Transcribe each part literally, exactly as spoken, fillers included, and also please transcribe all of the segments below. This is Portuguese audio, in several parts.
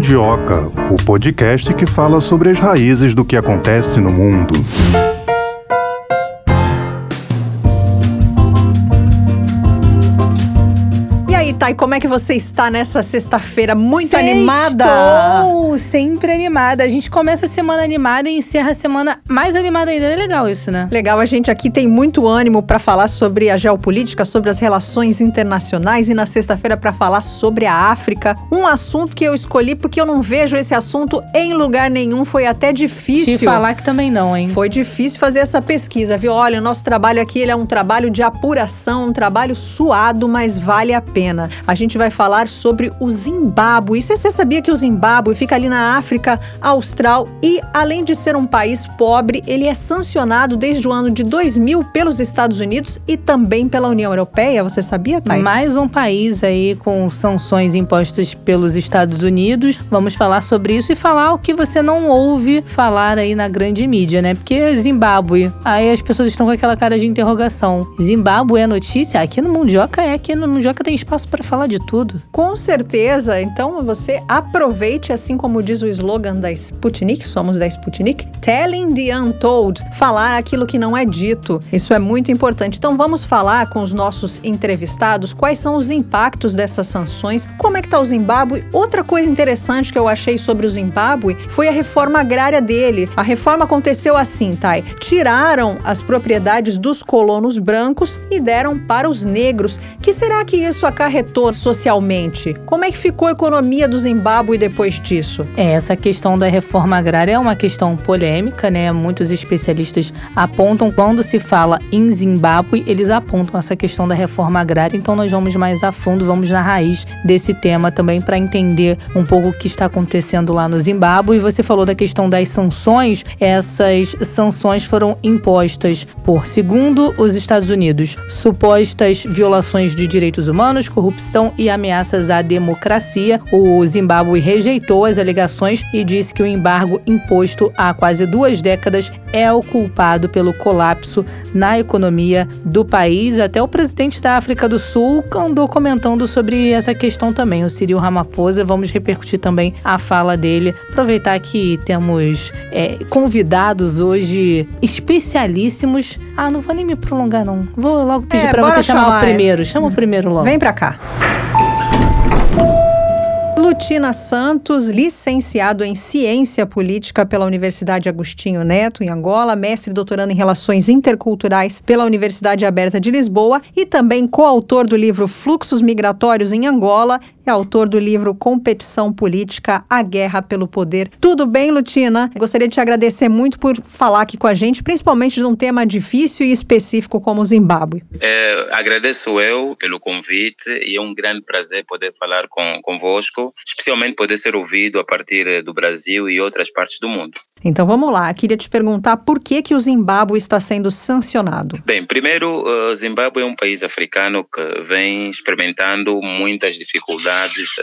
Mundioca, o podcast que fala sobre as raízes do que acontece no mundo. E como é que você está nessa sexta-feira muito Sextou, animada? Estou sempre animada. A gente começa a semana animada e encerra a semana mais animada ainda. É legal isso, né? Legal, a gente aqui tem muito ânimo para falar sobre a geopolítica, sobre as relações internacionais e na sexta-feira para falar sobre a África. Um assunto que eu escolhi porque eu não vejo esse assunto em lugar nenhum. Foi até difícil. Te falar que também não, hein? Foi difícil fazer essa pesquisa, viu? Olha, o nosso trabalho aqui ele é um trabalho de apuração, um trabalho suado, mas vale a pena. A gente vai falar sobre o Zimbábue. Você sabia que o Zimbábue fica ali na África Austral e, além de ser um país pobre, ele é sancionado desde o ano de dois mil pelos Estados Unidos e também pela União Europeia? Você sabia, Thay? Mais um país aí com sanções impostas pelos Estados Unidos. Vamos falar sobre isso e falar o que você não ouve falar aí na grande mídia, né? Porque Zimbábue, aí as pessoas estão com aquela cara de interrogação. Zimbábue é notícia? Aqui no Mundioca é, aqui no Mundioca tem espaço para falar de tudo. Com certeza. Então você aproveite, assim como diz o slogan da Sputnik, somos da Sputnik, telling the untold, falar aquilo que não é dito. Isso é muito importante. Então vamos falar com os nossos entrevistados quais são os impactos dessas sanções, como é que está o Zimbábue. Outra coisa interessante que eu achei sobre o Zimbábue foi a reforma agrária dele. A reforma aconteceu assim, Thay. Tiraram as propriedades dos colonos brancos e deram para os negros. Que será que isso acarretou socialmente? Como é que ficou a economia do Zimbábue depois disso? É, essa questão da reforma agrária é uma questão polêmica, né? Muitos especialistas apontam, quando se fala em Zimbábue, eles apontam essa questão da reforma agrária, então nós vamos mais a fundo, vamos na raiz desse tema também para entender um pouco o que está acontecendo lá no Zimbábue. E você falou da questão das sanções, essas sanções foram impostas por, segundo os Estados Unidos, supostas violações de direitos humanos, corrupção e ameaças à democracia. O Zimbábue rejeitou as alegações e disse que o embargo imposto há quase duas décadas é o culpado pelo colapso na economia do país. Até o presidente da África do Sul andou comentando sobre essa questão também, o Cyril Ramaphosa. Vamos repercutir também a fala dele. Aproveitar que temos é, convidados hoje especialíssimos. Ah, não vou nem me prolongar, não. Vou logo pedir é, para você chamar, chamar o primeiro. Chama o primeiro logo. Vem pra cá. Lutina Santos, licenciado em Ciência Política pela Universidade Agostinho Neto, em Angola, mestre e doutorando em Relações Interculturais pela Universidade Aberta de Lisboa e também coautor do livro Fluxos Migratórios em Angola e autor do livro Competição Política, a Guerra pelo Poder. Tudo bem, Lutina? Gostaria de te agradecer muito por falar aqui com a gente, principalmente de um tema difícil e específico como o Zimbábue. É, agradeço eu pelo convite e é um grande prazer poder falar com, convosco, especialmente poder ser ouvido a partir do Brasil e outras partes do mundo. Então vamos lá, queria te perguntar por que, que o Zimbábue está sendo sancionado. Bem, primeiro, o Zimbábue é um país africano que vem experimentando muitas dificuldades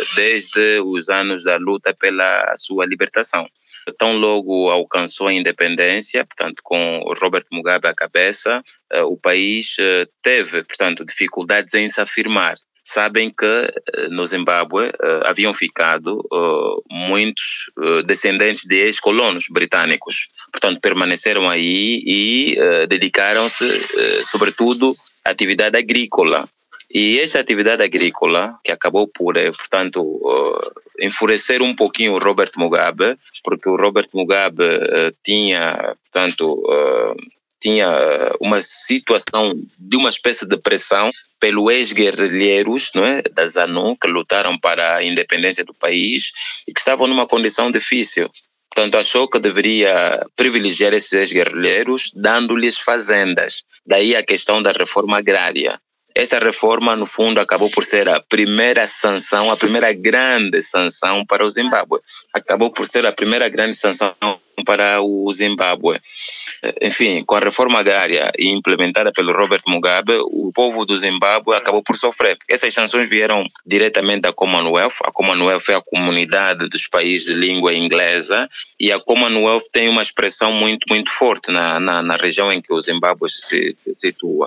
desde os anos da luta pela sua libertação. Tão logo alcançou a independência, portanto, com Robert Mugabe à cabeça, o país teve, portanto, dificuldades em se afirmar. Sabem que no Zimbábue uh, haviam ficado uh, muitos uh, descendentes de ex-colonos britânicos. Portanto, permaneceram aí e uh, dedicaram-se, uh, sobretudo, à atividade agrícola. E esta atividade agrícola, que acabou por, uh, portanto, uh, enfurecer um pouquinho o Robert Mugabe, porque o Robert Mugabe uh, tinha, portanto, uh, tinha uma situação de uma espécie de pressão pelos ex-guerrilheiros, não é, da ZANU, que lutaram para a independência do país e que estavam numa condição difícil. Portanto, achou que deveria privilegiar esses ex-guerrilheiros, dando-lhes fazendas. Daí a questão da reforma agrária. Essa reforma, no fundo, acabou por ser a primeira sanção, a primeira grande sanção para o Zimbábue. Acabou por ser a primeira grande sanção para o Zimbábue. Enfim, com a reforma agrária implementada pelo Robert Mugabe, o povo do Zimbábue acabou por sofrer. Essas sanções vieram diretamente da Commonwealth. A Commonwealth é a comunidade dos países de língua inglesa e a Commonwealth tem uma expressão muito, muito forte na, na, na região em que o Zimbábue se, se situa.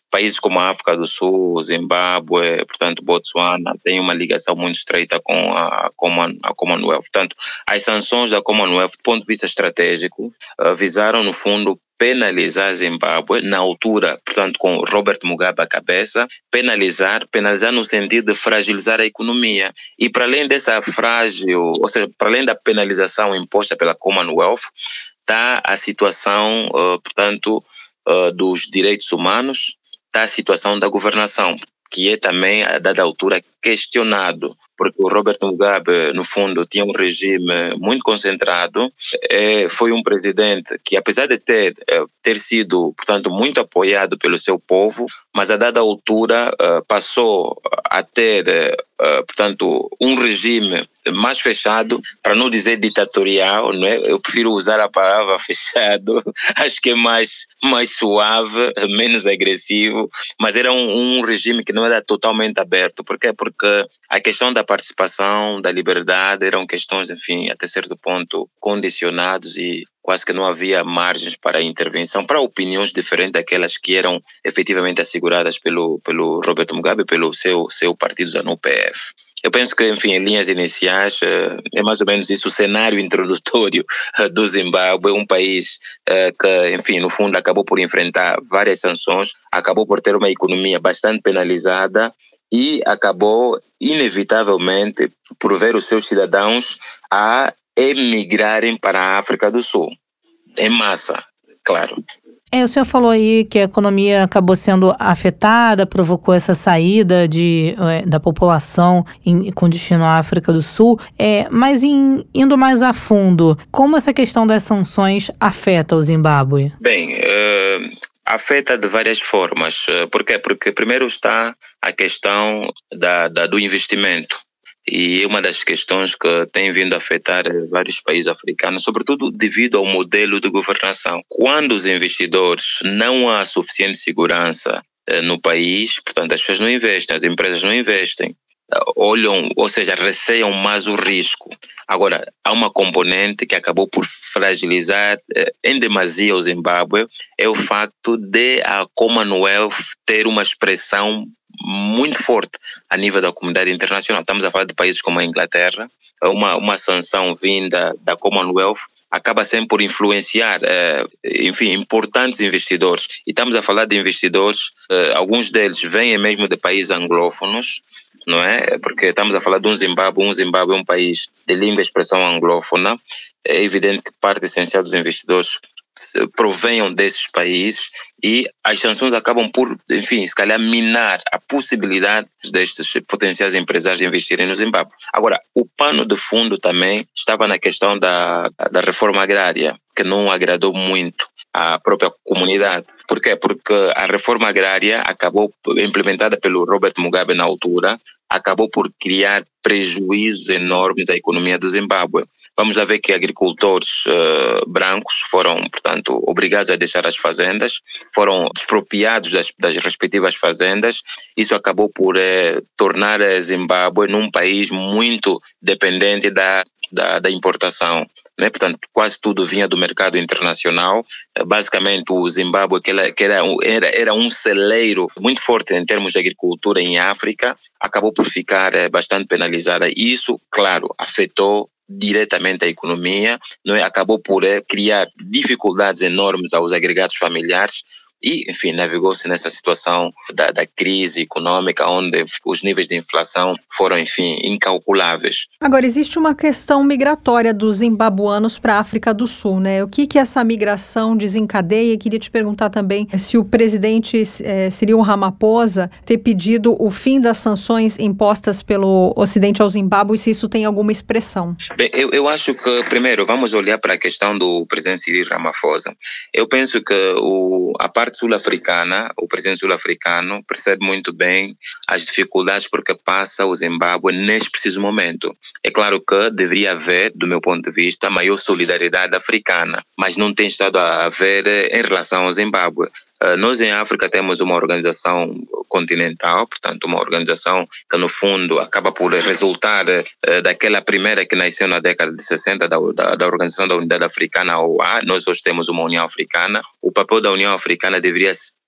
países como a África do Sul, Zimbábue, portanto, Botsuana, têm uma ligação muito estreita com a, Common, a Commonwealth. Portanto, as sanções da Commonwealth, do ponto de vista estratégico, uh, visaram, no fundo, penalizar Zimbábue, na altura, portanto, com Robert Mugabe à cabeça, penalizar, penalizar no sentido de fragilizar a economia. E para além dessa frágil, ou seja, para além da penalização imposta pela Commonwealth, está a situação, uh, portanto, uh, dos direitos humanos, está a situação da governação, que é também, a dada altura, questionado, porque o Robert Mugabe, no fundo, tinha um regime muito concentrado, é, foi um presidente que, apesar de ter, ter sido, portanto, muito apoiado pelo seu povo, mas a dada altura uh, passou a ter, uh, portanto, um regime mais fechado, para não dizer ditatorial, não é? Eu prefiro usar a palavra fechado, acho que é mais, mais suave, menos agressivo, mas era um, um regime que não era totalmente aberto. Por quê? Porque a questão da participação, da liberdade, eram questões, enfim, até certo ponto condicionados e quase que não havia margens para intervenção, para opiniões diferentes daquelas que eram efetivamente asseguradas pelo, pelo Robert Mugabe, pelo seu, seu partido ZANU P F. Eu penso que, enfim, em linhas iniciais, é mais ou menos isso o cenário introdutório do Zimbábue, um país que, enfim, no fundo acabou por enfrentar várias sanções, acabou por ter uma economia bastante penalizada e acabou, inevitavelmente, por ver os seus cidadãos a emigrarem para a África do Sul, em massa, claro. É, o senhor falou aí que a economia acabou sendo afetada, provocou essa saída de, é, da população em, com destino à África do Sul, é, mas em, indo mais a fundo, como essa questão das sanções afeta o Zimbábue? Bem, uh, afeta de várias formas. Por quê? Porque primeiro está a questão da, da, do investimento. E é uma das questões que tem vindo a afetar vários países africanos, sobretudo devido ao modelo de governação. Quando os investidores não há suficiente segurança eh, no país, portanto as pessoas não investem, as empresas não investem, olham, ou seja, receiam mais o risco. Agora, há uma componente que acabou por fragilizar eh, em demasia o Zimbábue, é o facto de a Commonwealth ter uma expressão muito forte a nível da comunidade internacional. Estamos a falar de países como a Inglaterra, uma, uma sanção vinda da Commonwealth acaba sempre por influenciar, eh, enfim, importantes investidores. E estamos a falar de investidores, eh, alguns deles vêm mesmo de países anglófonos, não é? Porque estamos a falar de um Zimbábue, um Zimbábue é um país de língua e expressão anglófona. É evidente que parte essencial dos investidores provenham desses países e as sanções acabam por, enfim, se calhar minar a possibilidade destes potenciais empresários de investirem no Zimbábue. Agora, o pano de fundo também estava na questão da, da reforma agrária, que não agradou muito à própria comunidade. Por quê? Porque a reforma agrária acabou, implementada pelo Robert Mugabe na altura, acabou por criar prejuízos enormes à economia do Zimbábue. Vamos lá ver que agricultores uh, brancos foram, portanto, obrigados a deixar as fazendas, foram despropriados das, das respectivas fazendas. Isso acabou por eh, tornar a Zimbábue num país muito dependente da, da, da importação, né? Portanto, quase tudo vinha do mercado internacional. Basicamente, o Zimbábue, que, era, que era, era, era um celeiro muito forte em termos de agricultura em África, acabou por ficar eh, bastante penalizada. E isso, claro, afetou diretamente a economia, não é? Acabou por é, criar dificuldades enormes aos agregados familiares e, enfim, navegou-se nessa situação da, da crise econômica, onde os níveis de inflação foram, enfim, incalculáveis. Agora, existe uma questão migratória dos zimbabuanos para a África do Sul, né? O que que essa migração desencadeia? E queria te perguntar também se o presidente eh, Cyril Ramaphosa ter pedido o fim das sanções impostas pelo Ocidente ao Zimbábue, se isso tem alguma expressão. Bem, eu, eu acho que, primeiro, vamos olhar para a questão do presidente Cyril Ramaphosa. Eu penso que o, a parte sul-africana, o presidente sul-africano percebe muito bem as dificuldades por que passa o Zimbábue neste preciso momento. É claro que deveria haver, do meu ponto de vista, maior solidariedade africana, mas não tem estado a haver em relação ao Zimbábue. Nós em África temos uma organização continental, portanto uma organização que no fundo acaba por resultar daquela primeira que nasceu na década de sessenta da, da, da Organização da Unidade Africana, a O A. Nós hoje temos uma União Africana. O papel da União Africana deveria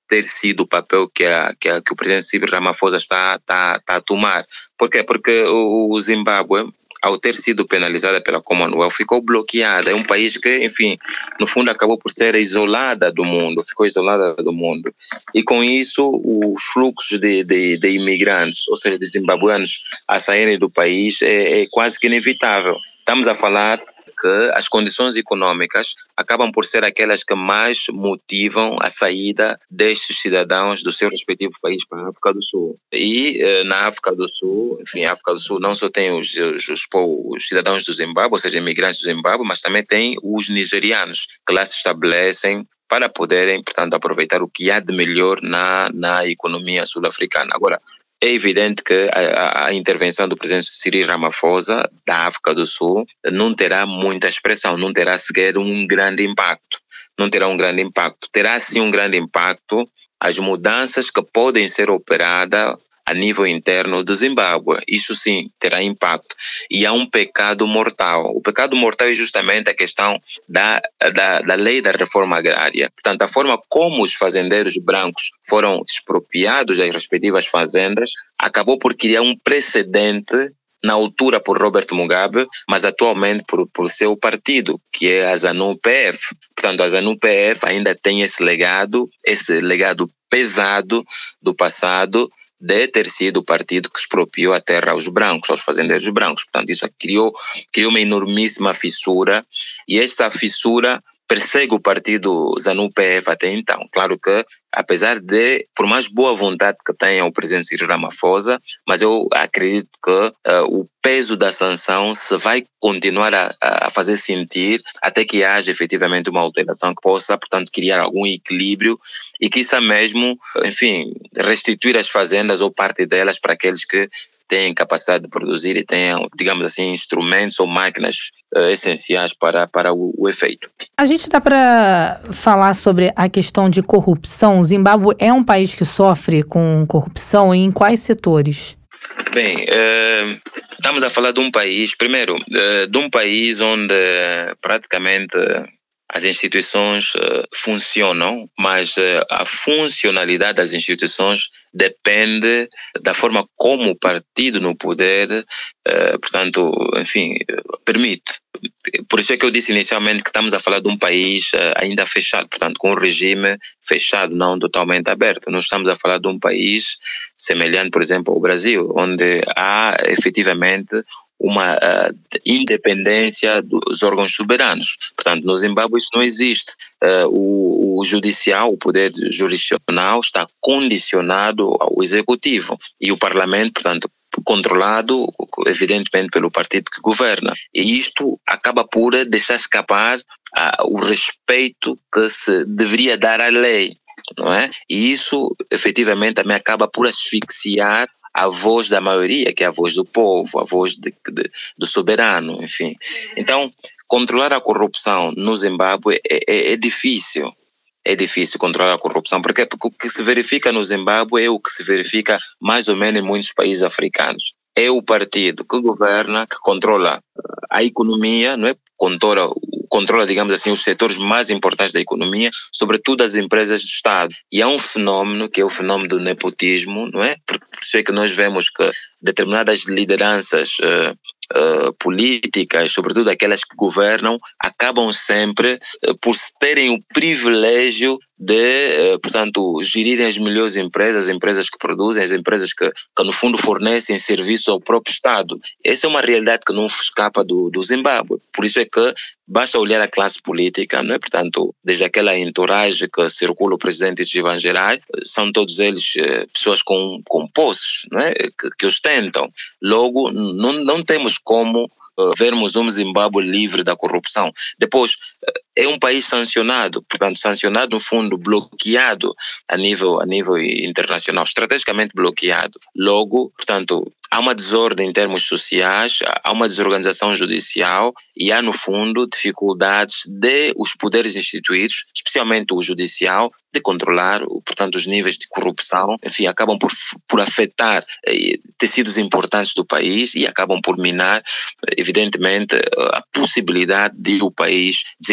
ter sido o papel que, a, que, a, que o presidente Cyril Ramaphosa está, está, está a tomar. Por quê? Porque o, o Zimbábue, ao ter sido penalizada pela Commonwealth, ficou bloqueada. É um país que, enfim, no fundo acabou por ser isolada do mundo, ficou isolada do mundo. E com isso, os fluxos de, de, de imigrantes, ou seja, de zimbabueanos a saírem do país, é, é quase que inevitável. Estamos a falar que as condições econômicas acabam por ser aquelas que mais motivam a saída destes cidadãos do seu respectivo país para a África do Sul. E eh, na África do Sul, enfim, a África do Sul não só tem os, os, os, os cidadãos do Zimbábue, ou seja, imigrantes do Zimbábue, mas também tem os nigerianos, que lá se estabelecem para poderem, portanto, aproveitar o que há de melhor na, na economia sul-africana. Agora, é evidente que a, a intervenção do presidente Cyril Ramaphosa da África do Sul não terá muita expressão, não terá sequer um grande impacto. Não terá um grande impacto. Terá sim um grande impacto as mudanças que podem ser operadas a nível interno do Zimbábue. Isso sim terá impacto. E há um pecado mortal. O pecado mortal é justamente a questão da, da, da lei da reforma agrária. Portanto, a forma como os fazendeiros brancos foram expropriados das respectivas fazendas acabou por criar um precedente na altura por Robert Mugabe, mas atualmente por, por seu partido, que é a ZANU-P F. Portanto, a ZANU-P F ainda tem esse legado, esse legado pesado do passado, de ter sido o partido que expropriou a terra aos brancos, aos fazendeiros brancos. Portanto, isso criou, criou uma enormíssima fissura, e essa fissura persegue o partido ZANU-P F até então. Claro que, apesar de, por mais boa vontade que tenha o presidente Cyril Ramaphosa, mas eu acredito que uh, o peso da sanção se vai continuar a, a fazer sentir até que haja efetivamente uma alteração que possa, portanto, criar algum equilíbrio e que isso mesmo, enfim, restituir as fazendas ou parte delas para aqueles que têm capacidade de produzir e tenham, digamos assim, instrumentos ou máquinas uh, essenciais para, para o, o efeito. A gente dá para falar sobre a questão de corrupção. O Zimbábue é um país que sofre com corrupção, e em quais setores? Bem, uh, estamos a falar de um país, primeiro, uh, de um país onde uh, praticamente uh, as instituições uh, funcionam, mas uh, a funcionalidade das instituições depende da forma como o partido no poder, uh, portanto, enfim, uh, permite. Por isso é que eu disse inicialmente que estamos a falar de um país uh, ainda fechado, portanto, com um regime fechado, não totalmente aberto. Nós estamos a falar de um país semelhante, por exemplo, ao Brasil, onde há efetivamente uma uh, independência dos órgãos soberanos. Portanto, no Zimbábue isso não existe. Uh, o, o judicial, o poder jurisdicional está condicionado ao executivo, e o parlamento, portanto, controlado, evidentemente, pelo partido que governa. E isto acaba por deixar escapar uh, o respeito que se deveria dar à lei, não é? E isso, efetivamente, também acaba por asfixiar a voz da maioria, que é a voz do povo, a voz de, de, do soberano, enfim. Então, controlar a corrupção no Zimbábue é, é, é difícil. É difícil controlar a corrupção, porque, porque o que se verifica no Zimbábue é o que se verifica mais ou menos em muitos países africanos. É o partido que governa, que controla a economia, não é? Controla, controla, digamos assim, os setores mais importantes da economia, sobretudo as empresas do Estado. E há um fenómeno, que é o fenómeno do nepotismo, não é? Por isso é que nós vemos que determinadas lideranças uh, uh, políticas, sobretudo aquelas que governam, acabam sempre uh, por terem o privilégio de, uh, portanto, gerirem as melhores empresas, as empresas que produzem, as empresas que, que no fundo fornecem serviços ao próprio Estado. Essa é uma realidade que não escapa do, do Zimbábue. Por isso é que basta olhar a classe política, não é? Portanto, desde aquela entourage que circula o presidente Tsvangirai, são todos eles uh, pessoas com, com posses, não é? que, que ostentam. Logo, não, não temos como uh, vermos um Zimbábue livre da corrupção. Depois, uh, é um país sancionado, portanto, sancionado, no fundo, bloqueado a nível, a nível internacional, estrategicamente bloqueado. Logo, portanto, há uma desordem em termos sociais, há uma desorganização judicial e há, no fundo, dificuldades de os poderes instituídos, especialmente o judicial, de controlar, portanto, os níveis de corrupção, enfim, acabam por, por afetar eh, tecidos importantes do país e acabam por minar, evidentemente, a possibilidade de o país desenvolver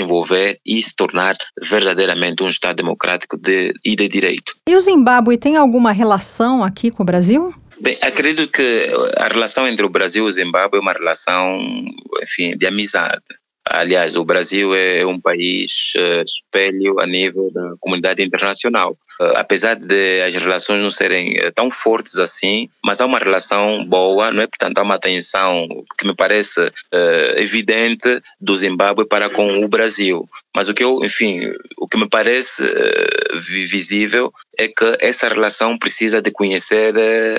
desenvolver e se tornar verdadeiramente um Estado democrático de, e de direito. E o Zimbábue tem alguma relação aqui com o Brasil? Bem, acredito que a relação entre o Brasil e o Zimbábue é uma relação, enfim, de amizade. Aliás, o Brasil é um país uh, espelho a nível da comunidade internacional. Uh, apesar de as relações não serem uh, tão fortes assim, mas há uma relação boa, não é? Portanto, há uma tensão que me parece uh, evidente do Zimbábue para com o Brasil. Mas o que eu, enfim, o que me parece uh, visível é que essa relação precisa de conhecer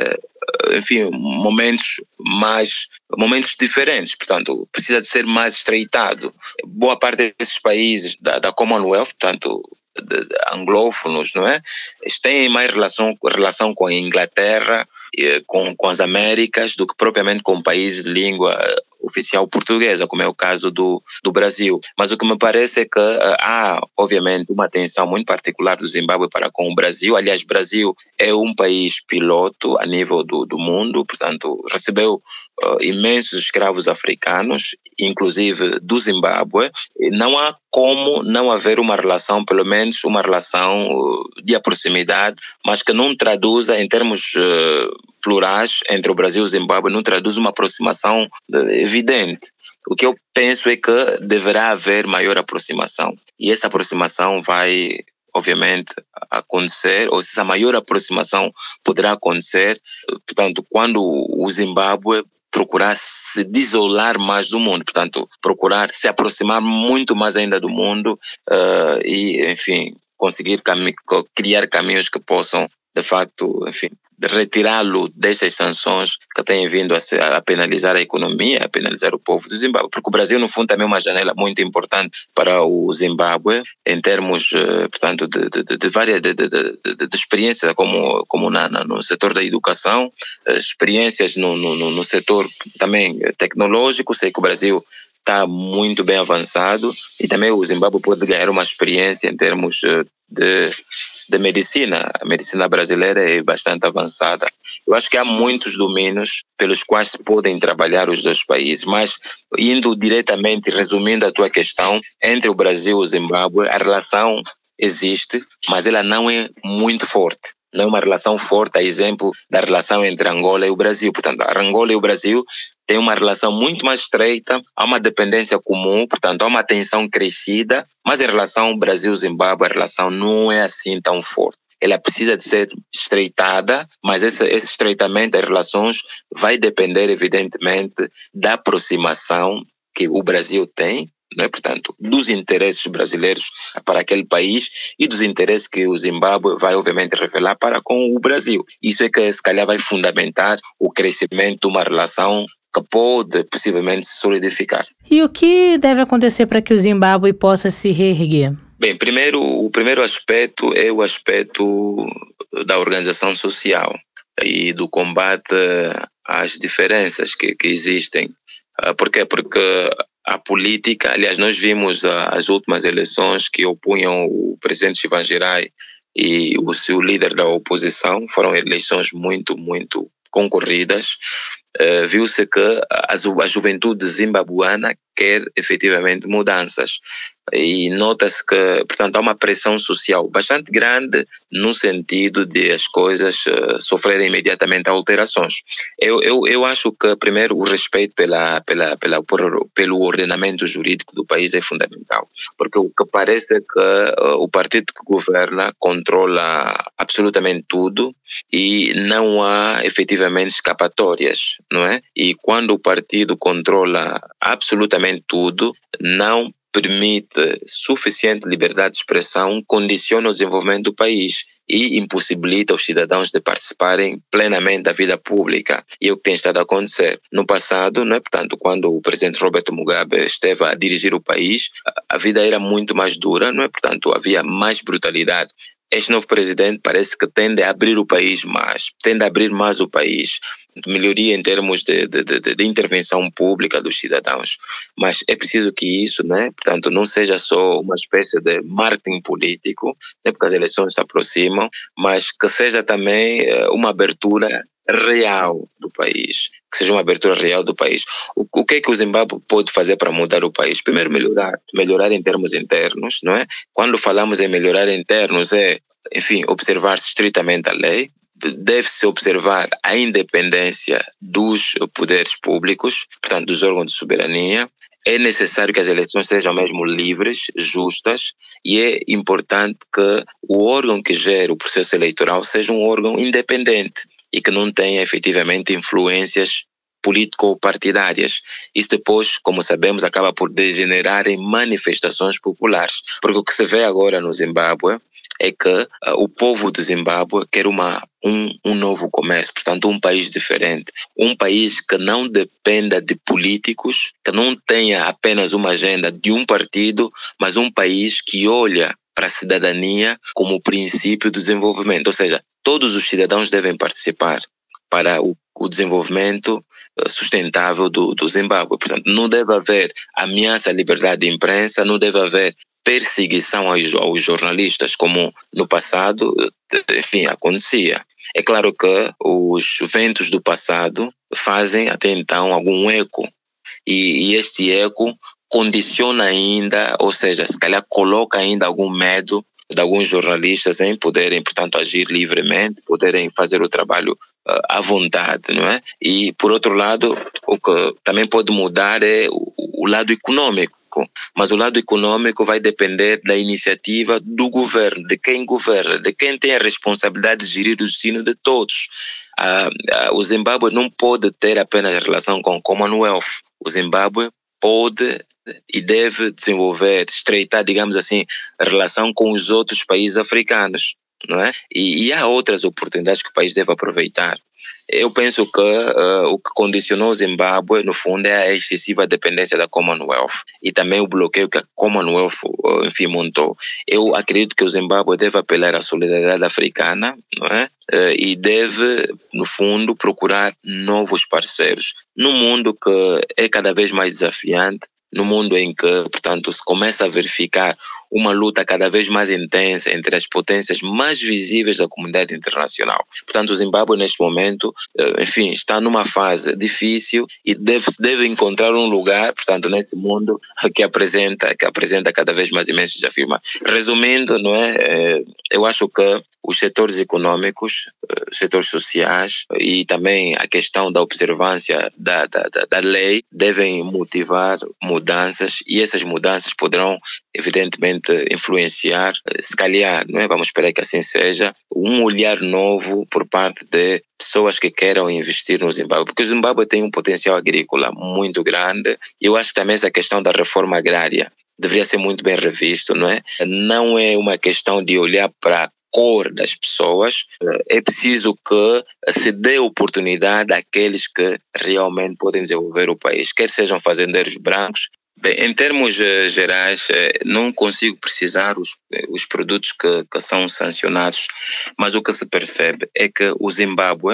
uh, enfim, momentos mais, momentos diferentes, portanto, precisa de ser mais estreitado. Boa parte desses países da, da Commonwealth, portanto, de, de anglófonos, não é? Eles têm mais relação, relação com a Inglaterra, e, com, com as Américas, do que propriamente com países de língua oficial portuguesa, como é o caso do, do Brasil. Mas o que me parece é que uh, há, obviamente, uma tensão muito particular do Zimbábue para com o Brasil. Aliás, o Brasil é um país piloto a nível do, do mundo, portanto, recebeu uh, imensos escravos africanos, inclusive do Zimbábue. E não há como não haver uma relação, pelo menos uma relação uh, de proximidade, mas que não traduza em termos uh, plurais entre o Brasil e o Zimbábue, não traduz uma aproximação evidente. O que eu penso é que deverá haver maior aproximação. E essa aproximação vai, obviamente, acontecer, ou essa maior aproximação poderá acontecer, portanto, quando o Zimbábue procurar se desolar mais do mundo, portanto, procurar se aproximar muito mais ainda do mundo uh, e, enfim, conseguir cami- criar caminhos que possam, de facto, enfim, retirá-lo dessas sanções que têm vindo a, se, a penalizar a economia, a penalizar o povo do Zimbábue. Porque o Brasil, no fundo, também é uma janela muito importante para o Zimbábue, em termos, portanto, de, de, de várias de, de, de, de experiências, como, como na, na, no setor da educação, experiências no, no, no setor também tecnológico. Sei que o Brasil está muito bem avançado e também o Zimbábue pode ganhar uma experiência em termos de, de medicina. A medicina brasileira é bastante avançada. Eu acho que há muitos domínios pelos quais se podem trabalhar os dois países, mas indo diretamente, resumindo a tua questão, entre o Brasil e o Zimbábue, a relação existe, mas ela não é muito forte. Não é uma relação forte, a exemplo da relação entre Angola e o Brasil. Portanto, a Angola e o Brasil têm uma relação muito mais estreita, há uma dependência comum, portanto, há uma tensão crescida, mas em relação ao Brasil-Zimbábue, a relação não é assim tão forte. Ela precisa de ser estreitada, mas esse, esse estreitamento das relações vai depender, evidentemente, da aproximação que o Brasil tem, não é? Portanto, dos interesses brasileiros para aquele país e dos interesses que o Zimbábue vai, obviamente, revelar para com o Brasil. Isso é que, se calhar, vai fundamentar o crescimento de uma relação que pode, possivelmente, se solidificar. E o que deve acontecer para que o Zimbábue possa se reerguer? Bem, primeiro, o primeiro aspecto é o aspecto da organização social e do combate às diferenças que, que existem. Por quê? Porque a política, aliás, nós vimos as últimas eleições que opunham o presidente Tsvangirai e o seu líder da oposição, foram eleições muito, muito concorridas. Uh, viu-se que a, a juventude zimbabuana quer efetivamente mudanças e nota-se que, portanto, há uma pressão social bastante grande no sentido de as coisas uh, sofrerem imediatamente alterações. Eu, eu, eu acho que, primeiro, o respeito pela, pela, pela, por, pelo ordenamento jurídico do país é fundamental, porque o que parece é que uh, o partido que governa controla absolutamente tudo e não há efetivamente escapatórias, não é? E quando o partido controla absolutamente tudo, não permite suficiente liberdade de expressão, condiciona o desenvolvimento do país e impossibilita os cidadãos de participarem plenamente da vida pública. E é o que tem estado a acontecer. No passado, não é? Portanto, quando o presidente Robert Mugabe esteve a dirigir o país, a vida era muito mais dura, não é? Portanto, havia mais brutalidade. Este novo presidente parece que tende a abrir o país mais, tende a abrir mais o país, melhoria em termos de, de, de, de intervenção pública dos cidadãos, mas é preciso que isso, né, portanto, não seja só uma espécie de marketing político, né, porque as eleições se aproximam, mas que seja também uma abertura real do país, que seja uma abertura real do país. O, o que é que o Zimbábue pode fazer para mudar o país? Primeiro, melhorar, melhorar em termos internos, não é? Quando falamos em melhorar em internos, é, enfim, observar-se estritamente a lei, deve-se observar a independência dos poderes públicos, portanto, dos órgãos de soberania. É necessário que as eleições sejam mesmo livres, justas, e é importante que o órgão que gere o processo eleitoral seja um órgão independente e que não tenha efetivamente influências político-partidárias. Isso depois, como sabemos, acaba por degenerar em manifestações populares. Porque o que se vê agora no Zimbábue é que uh, o povo do Zimbábue quer uma, um, um novo começo, portanto um país diferente, um país que não dependa de políticos, que não tenha apenas uma agenda de um partido, mas um país que olha para a cidadania como princípio do desenvolvimento, ou seja, todos os cidadãos devem participar para o, o desenvolvimento sustentável do, do Zimbábue. Portanto, não deve haver ameaça à liberdade de imprensa, não deve haver perseguição aos, aos jornalistas, como no passado, enfim, acontecia. É claro que os ventos do passado fazem até então algum eco, e, e este eco condiciona ainda, ou seja, se calhar coloca ainda algum medo de alguns jornalistas em poderem, portanto, agir livremente, poderem fazer o trabalho uh, à vontade, não é? E, por outro lado, o que também pode mudar é o, o lado econômico, mas o lado econômico vai depender da iniciativa do governo, de quem governa, de quem tem a responsabilidade de gerir o destino de todos. Uh, uh, o Zimbábue não pode ter apenas relação com o Commonwealth. O Zimbábue pode e deve desenvolver, estreitar, digamos assim, a relação com os outros países africanos, não é? E, e há outras oportunidades que o país deve aproveitar. Eu penso que uh, o que condicionou o Zimbábue, no fundo, é a excessiva dependência da Commonwealth e também o bloqueio que a Commonwealth, uh, enfim, montou. Eu acredito que o Zimbábue deve apelar à solidariedade africana, não é? Uh, e deve, no fundo, procurar novos parceiros. Num mundo que é cada vez mais desafiante, no mundo em que, portanto, se começa a verificar uma luta cada vez mais intensa entre as potências mais visíveis da comunidade internacional. Portanto, o Zimbábue, neste momento, enfim, está numa fase difícil e deve, deve encontrar um lugar, portanto, nesse mundo que apresenta, que apresenta cada vez mais imensos desafios. Resumindo, não é, eu acho que os setores econômicos, os setores sociais e também a questão da observância da, da, da lei devem motivar mudanças, e essas mudanças poderão, evidentemente, influenciar, se calhar, não é? Vamos esperar que assim seja, um olhar novo por parte de pessoas que queiram investir no Zimbábue, porque o Zimbábue tem um potencial agrícola muito grande, e eu acho que também essa questão da reforma agrária deveria ser muito bem revisto, não é? Não é uma questão de olhar para a cor das pessoas, é preciso que se dê oportunidade àqueles que realmente podem desenvolver o país, quer sejam fazendeiros brancos. Bem, em termos uh, gerais, uh, não consigo precisar os, os produtos que, que são sancionados, mas o que se percebe é que o Zimbábue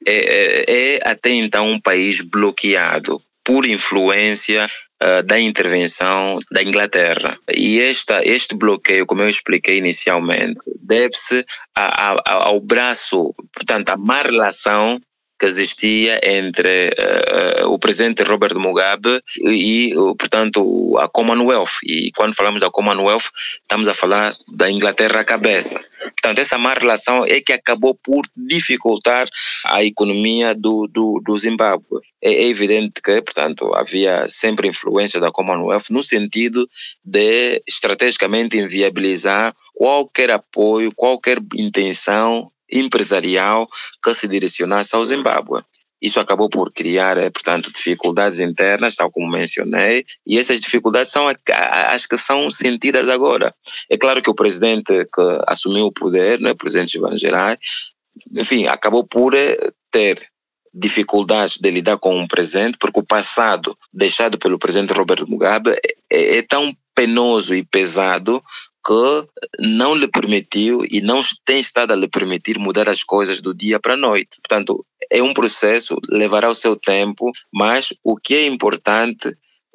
é, é, é até então um país bloqueado por influência uh, da intervenção da Inglaterra. E esta, este bloqueio, como eu expliquei inicialmente, deve-se a, a, ao braço, portanto, à má relação que existia entre uh, o presidente Robert Mugabe e, uh, portanto, a Commonwealth. E quando falamos da Commonwealth, estamos a falar da Inglaterra à cabeça. Portanto, essa má relação é que acabou por dificultar a economia do, do, do Zimbábue. É, é evidente que, portanto, havia sempre influência da Commonwealth no sentido de estrategicamente inviabilizar qualquer apoio, qualquer intenção empresarial que se direcionasse ao Zimbábue. Isso acabou por criar, portanto, dificuldades internas, tal como mencionei, e essas dificuldades são as que são sentidas agora. É claro que o presidente que assumiu o poder, né, o presidente Giovanni Gerai, enfim, acabou por ter dificuldades de lidar com o presente, porque o passado deixado pelo presidente Robert Mugabe é, é tão penoso e pesado que não lhe permitiu e não tem estado a lhe permitir mudar as coisas do dia para a noite. Portanto, é um processo, levará o seu tempo, mas o que é importante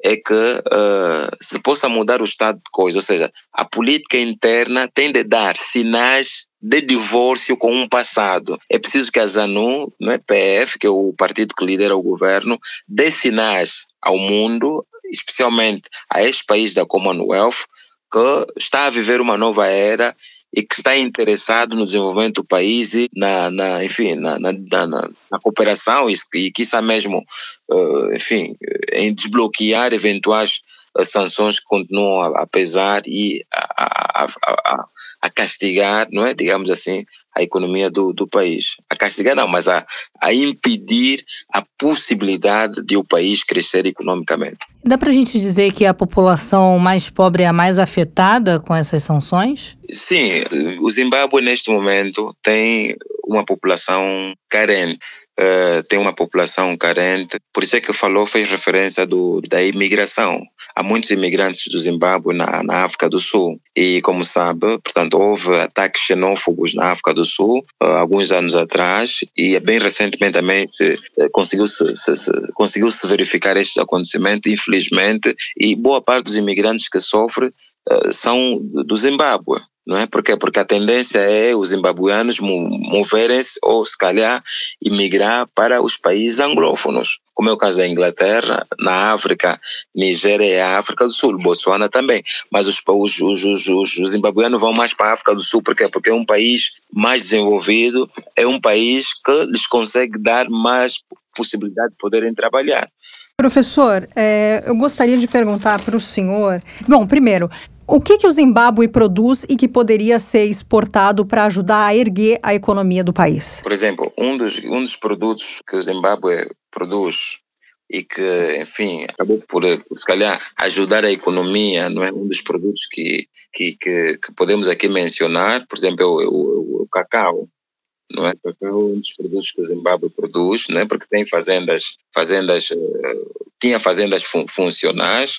é que uh, se possa mudar o estado de coisas, ou seja, a política interna tem de dar sinais de divórcio com um passado. É preciso que a ZANU, não é, P F, que é o partido que lidera o governo, dê sinais ao mundo, especialmente a este país da Commonwealth, que está a viver uma nova era e que está interessado no desenvolvimento do país e na, na enfim, na, na, na, na cooperação e, e quiçá mesmo, uh, enfim, em desbloquear eventuais uh, sanções que continuam a, a pesar e a, a, a, a castigar, não é, digamos assim, a economia do, do país. A castigar não, mas a, a impedir a possibilidade de o país crescer economicamente. Dá para a gente dizer que a população mais pobre é a mais afetada com essas sanções? Sim, o Zimbábue neste momento tem uma população carente. Uh, tem uma população carente, por isso é que falou, fez referência do, da imigração. Há muitos imigrantes do Zimbábue na, na África do Sul e, como sabe, portanto, houve ataques xenófobos na África do Sul uh, alguns anos atrás e bem recentemente também se, uh, conseguiu, se, se, se, conseguiu se verificar estes acontecimentos, infelizmente, e boa parte dos imigrantes que sofrem uh, são do Zimbábue. Não é? Por quê? Porque a tendência é os zimbabueanos moverem-se ou, se calhar, imigrar para os países anglófonos, como é o caso da Inglaterra, na África, Nigéria e a África do Sul, Botsuana também. Mas os, os, os, os, os zimbabueanos vão mais para a África do Sul, por quê? Porque é um país mais desenvolvido, é um país que lhes consegue dar mais possibilidade de poderem trabalhar. Professor, é, eu gostaria de perguntar para o senhor... Bom, primeiro, o que, que o Zimbábue produz e que poderia ser exportado para ajudar a erguer a economia do país? Por exemplo, um dos, um dos produtos que o Zimbábue produz e que, enfim, acabou por, por, se calhar, ajudar a economia, não é? Um dos produtos que, que, que, que podemos aqui mencionar, por exemplo, é o, o, o cacau. Não é? O cacau é um dos produtos que o Zimbábue produz, não é? Porque tem fazendas, fazendas uh, tinha fazendas fun- funcionais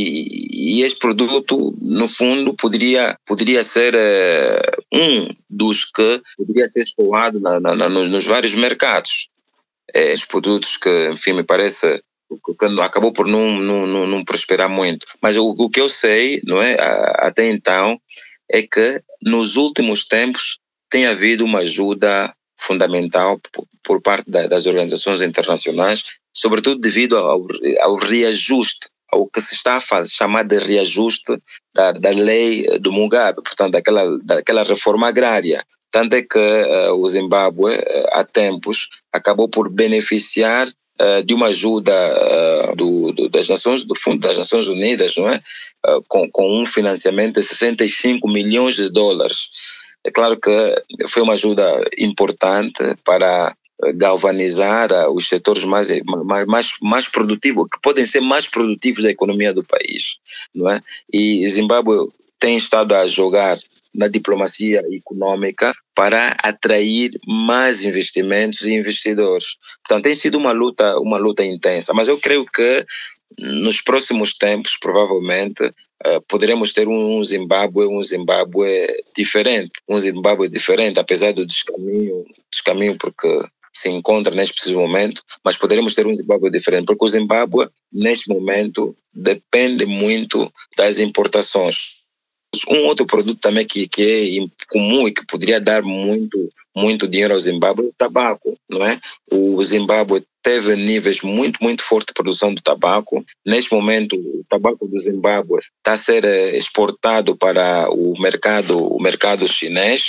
e, e este produto, no fundo, poderia, poderia ser uh, um dos que poderia ser escoado na, na, na, nos, nos vários mercados. É, os produtos que, enfim, me parece que acabou por não, não, não, não prosperar muito. Mas o, o que eu sei, não é, até então, é que nos últimos tempos tem havido uma ajuda fundamental por, por parte da, das organizações internacionais, sobretudo devido ao, ao reajuste, ao que se está a fazer, chamar de reajuste da, da lei do Mugabe, portanto, daquela, daquela reforma agrária. Tanto é que uh, o Zimbábue, uh, há tempos, acabou por beneficiar uh, de uma ajuda uh, do, do, das Nações, do Fundo das Nações Unidas, não é? Uh, com, com um financiamento de sessenta e cinco milhões de dólares. É claro que foi uma ajuda importante para galvanizar os setores mais, mais, mais, mais produtivos, que podem ser mais produtivos da economia do país, não é? E Zimbábue tem estado a jogar na diplomacia econômica para atrair mais investimentos e investidores. Portanto, tem sido uma luta, uma luta intensa, mas eu creio que nos próximos tempos, provavelmente, uh, poderemos ter um Zimbábue, um Zimbábue diferente, um Zimbábue diferente, apesar do descaminho, descaminho porque se encontra neste preciso momento, mas poderemos ter um Zimbábue diferente, porque o Zimbábue, neste momento, depende muito das importações. Um outro produto também que, que é comum e que poderia dar muito, muito dinheiro ao Zimbábue é o tabaco, não é? O Zimbábue teve níveis muito, muito fortes de produção do tabaco. Neste momento, o tabaco do Zimbábue está a ser exportado para o mercado, o mercado chinês,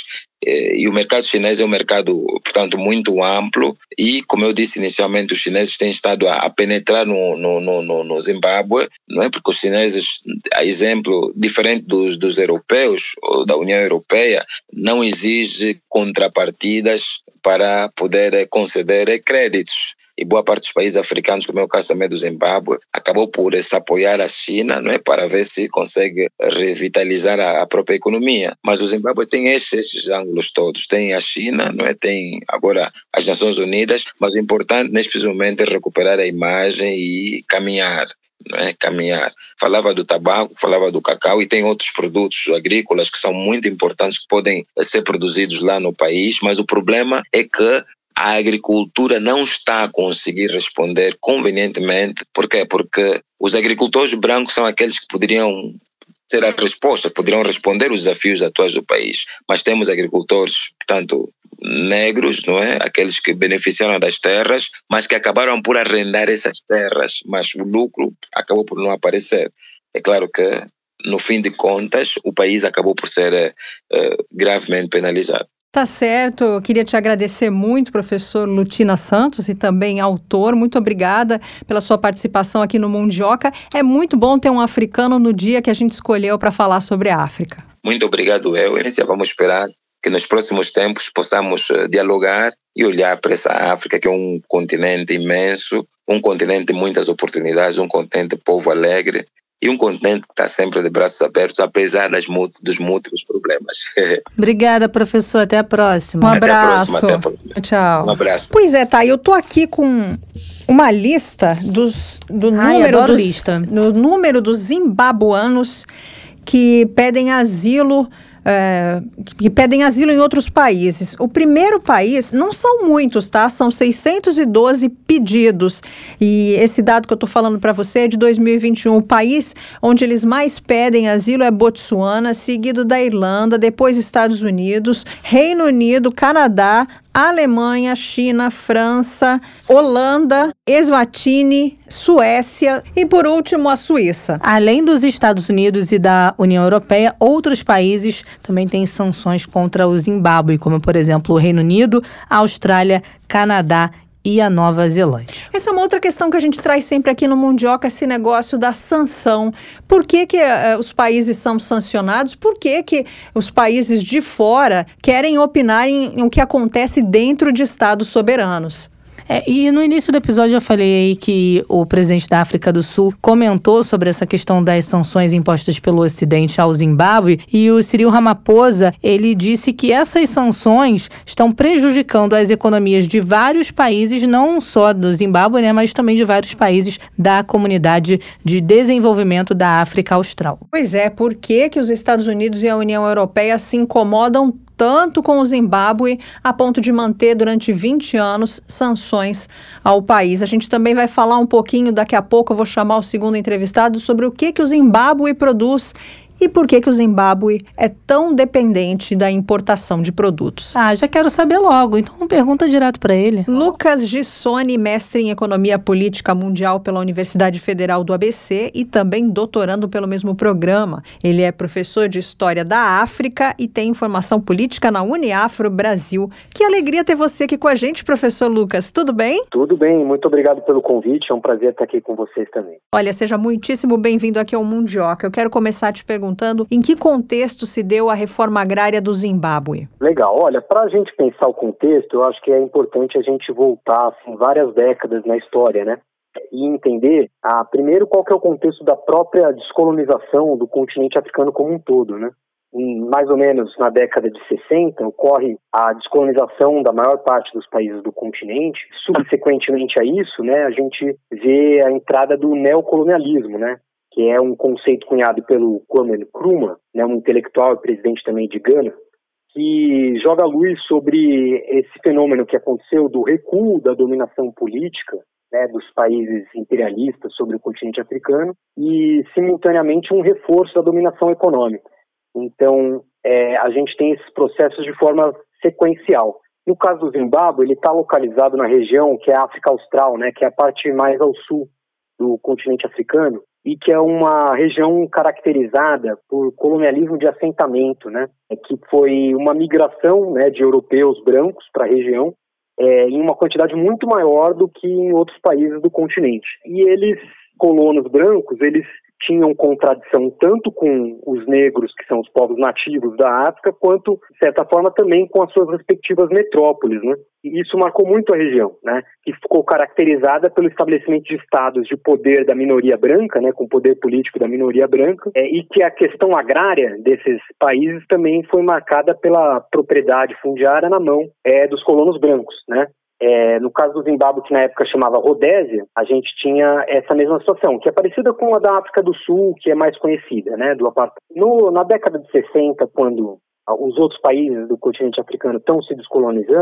e o mercado chinês é um mercado, portanto, muito amplo e, como eu disse inicialmente, os chineses têm estado a, a penetrar no, no, no, no Zimbábue, não é? Porque os chineses, a exemplo, diferente dos, dos europeus ou da União Europeia, não exige contrapartidas para poder conceder créditos. E boa parte dos países africanos, como é o caso também do Zimbábue, acabou por se apoiar a China, não é, para ver se consegue revitalizar a, a própria economia. Mas o Zimbábue tem esses, esses ângulos todos. Tem a China, não é, tem agora as Nações Unidas, mas o importante neste momento é recuperar a imagem e caminhar. Não é? Caminhar. Falava do tabaco, falava do cacau e tem outros produtos agrícolas que são muito importantes que podem ser produzidos lá no país, mas o problema é que a agricultura não está a conseguir responder convenientemente. Por quê? Porque os agricultores brancos são aqueles que poderiam ser a resposta, poderiam responder os desafios atuais do país. Mas temos agricultores, portanto, negros, não é? Aqueles que beneficiaram das terras, mas que acabaram por arrendar essas terras, mas o lucro acabou por não aparecer. É claro que, no fim de contas, o país acabou por ser uh, gravemente penalizado. Tá certo, eu queria te agradecer muito, professor Lutina Santos, e também autor. Muito obrigada pela sua participação aqui no Mundioca. É muito bom ter um africano no dia que a gente escolheu para falar sobre a África. Muito obrigado, Eunice. Vamos esperar que nos próximos tempos possamos uh, dialogar e olhar para essa África, que é um continente imenso, um continente de muitas oportunidades, um continente de povo alegre, e um continente que está sempre de braços abertos, apesar das, dos múltiplos problemas. Obrigada, professor. Até a próxima. Um abraço. Até a próxima, até a próxima. Tchau. Um abraço. Pois é, tá. Eu tô aqui com uma lista dos, do, Ai, número dos, lista. do número dos zimbabuanos que pedem asilo... É, que pedem asilo em outros países. O primeiro país, não são muitos, tá? São seiscentos e doze pedidos. E esse dado que eu tô falando para você é de dois mil e vinte e um. O país onde eles mais pedem asilo é Botsuana, seguido da Irlanda, depois Estados Unidos, Reino Unido, Canadá, Alemanha, China, França, Holanda, Eswatini, Suécia e, por último, a Suíça. Além dos Estados Unidos e da União Europeia, outros países também têm sanções contra o Zimbábue, como, por exemplo, o Reino Unido, a Austrália, Canadá e a Nova Zelândia. Essa é uma outra questão que a gente traz sempre aqui no Mundioca, esse negócio da sanção. Por que que uh, os países são sancionados? Por que que os países de fora querem opinar em, em o que acontece dentro de estados soberanos? É, e no início do episódio eu falei aí que o presidente da África do Sul comentou sobre essa questão das sanções impostas pelo Ocidente ao Zimbábue, e o Cyril Ramaphosa, ele disse que essas sanções estão prejudicando as economias de vários países, não só do Zimbábue, né, mas também de vários países da Comunidade de Desenvolvimento da África Austral. Pois é, por que que os Estados Unidos e a União Europeia se incomodam tanto com o Zimbábue, a ponto de manter durante vinte anos sanções ao país? A gente também vai falar um pouquinho, daqui a pouco eu vou chamar o segundo entrevistado, sobre o que, que o Zimbábue produz e por que que o Zimbábue é tão dependente da importação de produtos. Ah, já quero saber logo, então pergunta direto para ele. Lucas Gissoni, mestre em Economia Política Mundial pela Universidade Federal do A B C e também doutorando pelo mesmo programa. Ele é professor de História da África e tem formação política na Uniafro Brasil. Que alegria ter você aqui com a gente, professor Lucas. Tudo bem? Tudo bem, muito obrigado pelo convite, é um prazer estar aqui com vocês também. Olha, seja muitíssimo bem-vindo aqui ao Mundioca. Eu quero começar te perguntando em que contexto se deu a reforma agrária do Zimbábue. Legal, olha, para a gente pensar o contexto, eu acho que é importante a gente voltar assim, várias décadas na história, né? E entender, ah, primeiro, qual que é o contexto da própria descolonização do continente africano como um todo, né? Em, mais ou menos na década de sessenta, ocorre a descolonização da maior parte dos países do continente. Subsequentemente a isso, né, a gente vê a entrada do neocolonialismo, né? Que é um conceito cunhado pelo Kwame Nkrumah, né, um intelectual e presidente também de Gana, que joga luz sobre esse fenômeno que aconteceu do recuo da dominação política, né, dos países imperialistas sobre o continente africano e, simultaneamente, um reforço da dominação econômica. Então, é, a gente tem esses processos de forma sequencial. No caso do Zimbábue, ele está localizado na região que é a África Austral, né, que é a parte mais ao sul do continente africano, e que é uma região caracterizada por colonialismo de assentamento, né, que foi uma migração, né, de europeus brancos para a região, é, em uma quantidade muito maior do que em outros países do continente. E eles, colonos brancos, eles tinham contradição tanto com os negros, que são os povos nativos da África, quanto, de certa forma, também com as suas respectivas metrópoles, né? E isso marcou muito a região, né? Que ficou caracterizada pelo estabelecimento de estados de poder da minoria branca, né? Com poder político da minoria branca, é, e que a questão agrária desses países também foi marcada pela propriedade fundiária na mão é, dos colonos brancos, né? É, no caso do Zimbábue, que na época chamava Rodésia, a gente tinha essa mesma situação, que é parecida com a da África do Sul, que é mais conhecida, né, do apartheid. No, na década de sessenta, quando os outros países do continente africano estão se descolonizando,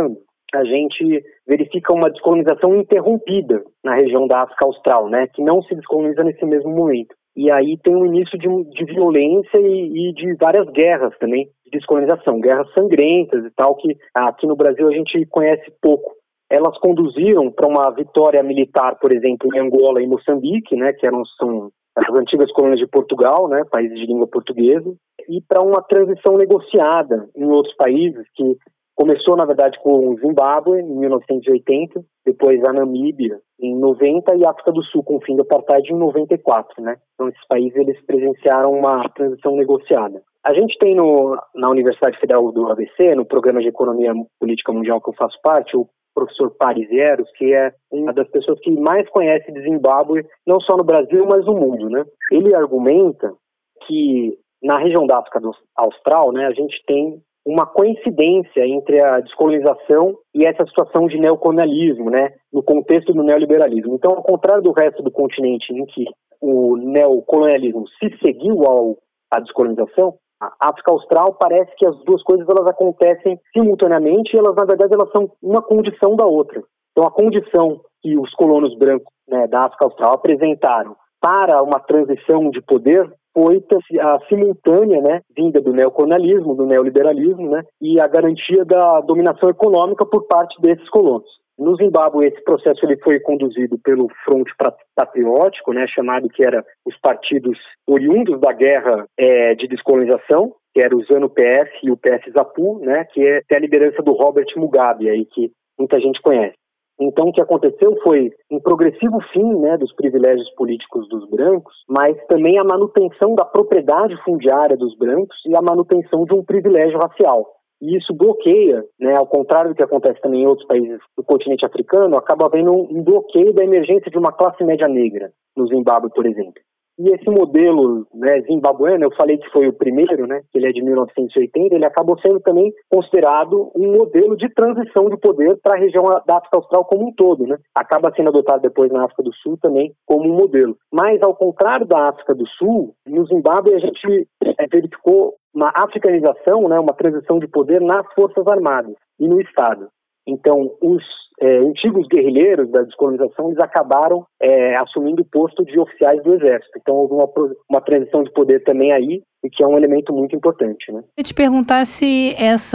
a gente verifica uma descolonização interrompida na região da África Austral, né, que não se descoloniza nesse mesmo momento. E aí tem o início de, de violência e, e de várias guerras também de descolonização, guerras sangrentas e tal, que aqui no Brasil a gente conhece pouco. Elas conduziram para uma vitória militar, por exemplo, em Angola e Moçambique, né, que eram, são as antigas colônias de Portugal, né, países de língua portuguesa, e para uma transição negociada em outros países, que começou, na verdade, com o Zimbábue, em mil novecentos e oitenta, depois a Namíbia, em noventa, e a África do Sul, com o fim do apartheid, em noventa e quatro, né? Então, esses países, eles presenciaram uma transição negociada. A gente tem no, na Universidade Federal do A B C, no Programa de Economia Política Mundial que eu faço parte, o professor Paris Eros, que é uma das pessoas que mais conhece de Zimbábue, não só no Brasil, mas no mundo, né? Ele argumenta que na região da África Austral, né, a gente tem uma coincidência entre a descolonização e essa situação de neocolonialismo, né, no contexto do neoliberalismo. Então, ao contrário do resto do continente, em que o neocolonialismo se seguiu ao, à descolonização, a África Austral parece que as duas coisas elas acontecem simultaneamente e elas, na verdade, elas são uma condição da outra. Então, a condição que os colonos brancos, né, da África Austral apresentaram para uma transição de poder foi a simultânea, né, vinda do neocolonialismo, do neoliberalismo, né, e a garantia da dominação econômica por parte desses colonos. No Zimbábue, esse processo ele foi conduzido pelo Fronte Patriótico, né, chamado que era os partidos oriundos da guerra é, de descolonização, que era o ZANU-P F e o P S ZAPU, né, que é a liderança do Robert Mugabe, aí, que muita gente conhece. Então, o que aconteceu foi um progressivo fim, né, dos privilégios políticos dos brancos, mas também a manutenção da propriedade fundiária dos brancos e a manutenção de um privilégio racial. E isso bloqueia, né, ao contrário do que acontece também em outros países do continente africano, acaba havendo um bloqueio da emergência de uma classe média negra, no Zimbábue, por exemplo. E esse modelo, né, zimbabueno, eu falei que foi o primeiro, né, que ele é de mil novecentos e oitenta, ele acabou sendo também considerado um modelo de transição de poder para a região da África Austral como um todo, né? Acaba sendo adotado depois na África do Sul também como um modelo. Mas, ao contrário da África do Sul, no Zimbábue a gente é, verificou uma africanização, né, uma transição de poder nas Forças Armadas e no Estado. Então, os é, antigos guerrilheiros da descolonização, eles acabaram é, assumindo o posto de oficiais do Exército. Então, houve uma, uma transição de poder também aí, e que é um elemento muito importante, né? Eu te perguntar se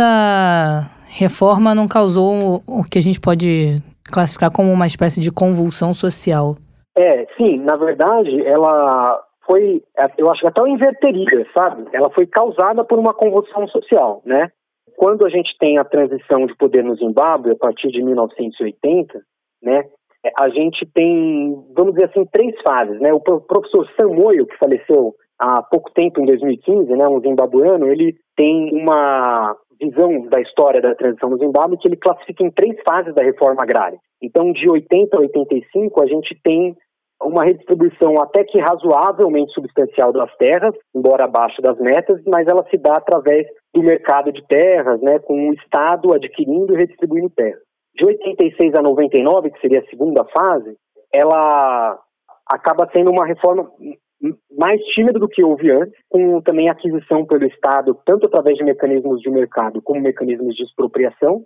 essa reforma não causou o que a gente pode classificar como uma espécie de convulsão social. É, sim, na verdade, ela foi, eu acho que até eu inverteria, sabe? Ela foi causada por uma convulsão social, né? Quando a gente tem a transição de poder no Zimbábue, a partir de mil novecentos e oitenta, né, a gente tem, vamos dizer assim, três fases, né? O professor Sam Moyo, que faleceu há pouco tempo, em dois mil e quinze, né, um zimbabuano, ele tem uma visão da história da transição no Zimbábue que ele classifica em três fases da reforma agrária. Então, de oitenta a oitenta e cinco, a gente tem uma redistribuição até que razoavelmente substancial das terras, embora abaixo das metas, mas ela se dá através do mercado de terras, né, com o Estado adquirindo e redistribuindo terras. De oitenta e seis a noventa e nove, que seria a segunda fase, ela acaba sendo uma reforma mais tímida do que houve antes, com também aquisição pelo Estado, tanto através de mecanismos de mercado como mecanismos de expropriação,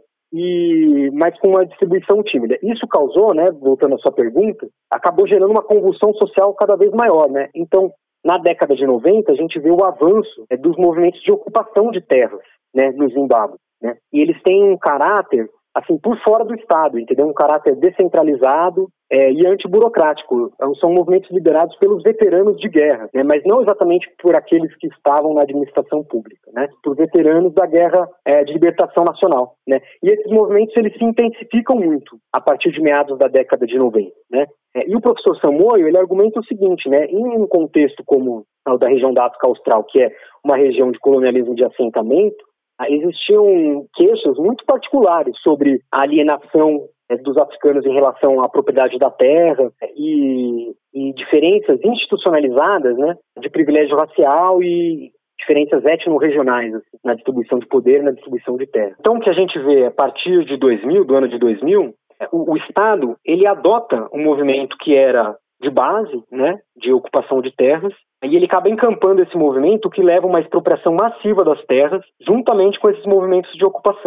e mas com uma distribuição tímida. Isso causou, né, voltando à sua pergunta, acabou gerando uma convulsão social cada vez maior, né? Então, na década de noventa, a gente vê o avanço é, dos movimentos de ocupação de terras, né, no Zimbábue, né? E eles têm um caráter, assim, por fora do Estado, entendeu? Um caráter descentralizado é, e antiburocrático. São movimentos liderados pelos veteranos de guerra, né? Mas não exatamente por aqueles que estavam na administração pública, né? Por veteranos da guerra é, de libertação nacional, né? E esses movimentos, eles se intensificam muito a partir de meados da década de noventa, né? É, e o professor Sam Moyo, ele argumenta o seguinte, né? Em um contexto como o da região da África Austral, que é uma região de colonialismo de assentamento, existiam queixas muito particulares sobre a alienação é, dos africanos em relação à propriedade da terra e, e diferenças institucionalizadas, né, de privilégio racial e diferenças etno-regionais assim, na distribuição de poder e na distribuição de terra. Então, o que a gente vê a partir de dois mil, do ano de dois mil, o, o Estado ele adota um movimento que era de base, né, de ocupação de terras, e ele acaba encampando esse movimento que leva a uma expropriação massiva das terras, juntamente com esses movimentos de ocupação.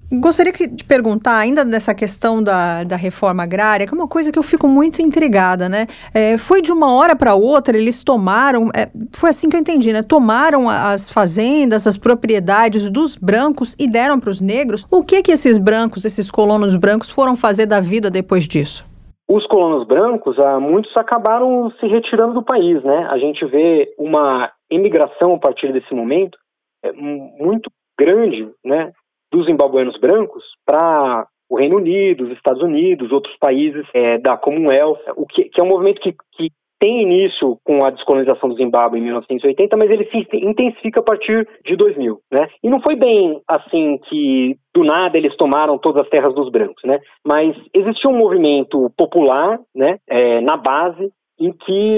Gostaria de perguntar, ainda nessa questão da, da reforma agrária, que é uma coisa que eu fico muito intrigada, né? É, foi de uma hora para outra, eles tomaram, é, foi assim que eu entendi, né? Tomaram as fazendas, as propriedades dos brancos e deram para os negros. O que que esses brancos, esses colonos brancos foram fazer da vida depois disso? Os colonos brancos, ah, muitos acabaram se retirando do país, né? A gente vê uma imigração a partir desse momento é, muito grande, né? Dos zimbabuenos brancos para o Reino Unido, os Estados Unidos, outros países é, da Commonwealth, o que, que é um movimento que, que tem início com a descolonização do Zimbábue em mil novecentos e oitenta, mas ele se intensifica a partir de dois mil, né? E não foi bem assim que do nada eles tomaram todas as terras dos brancos, né? Mas existia um movimento popular, né, é, na base, em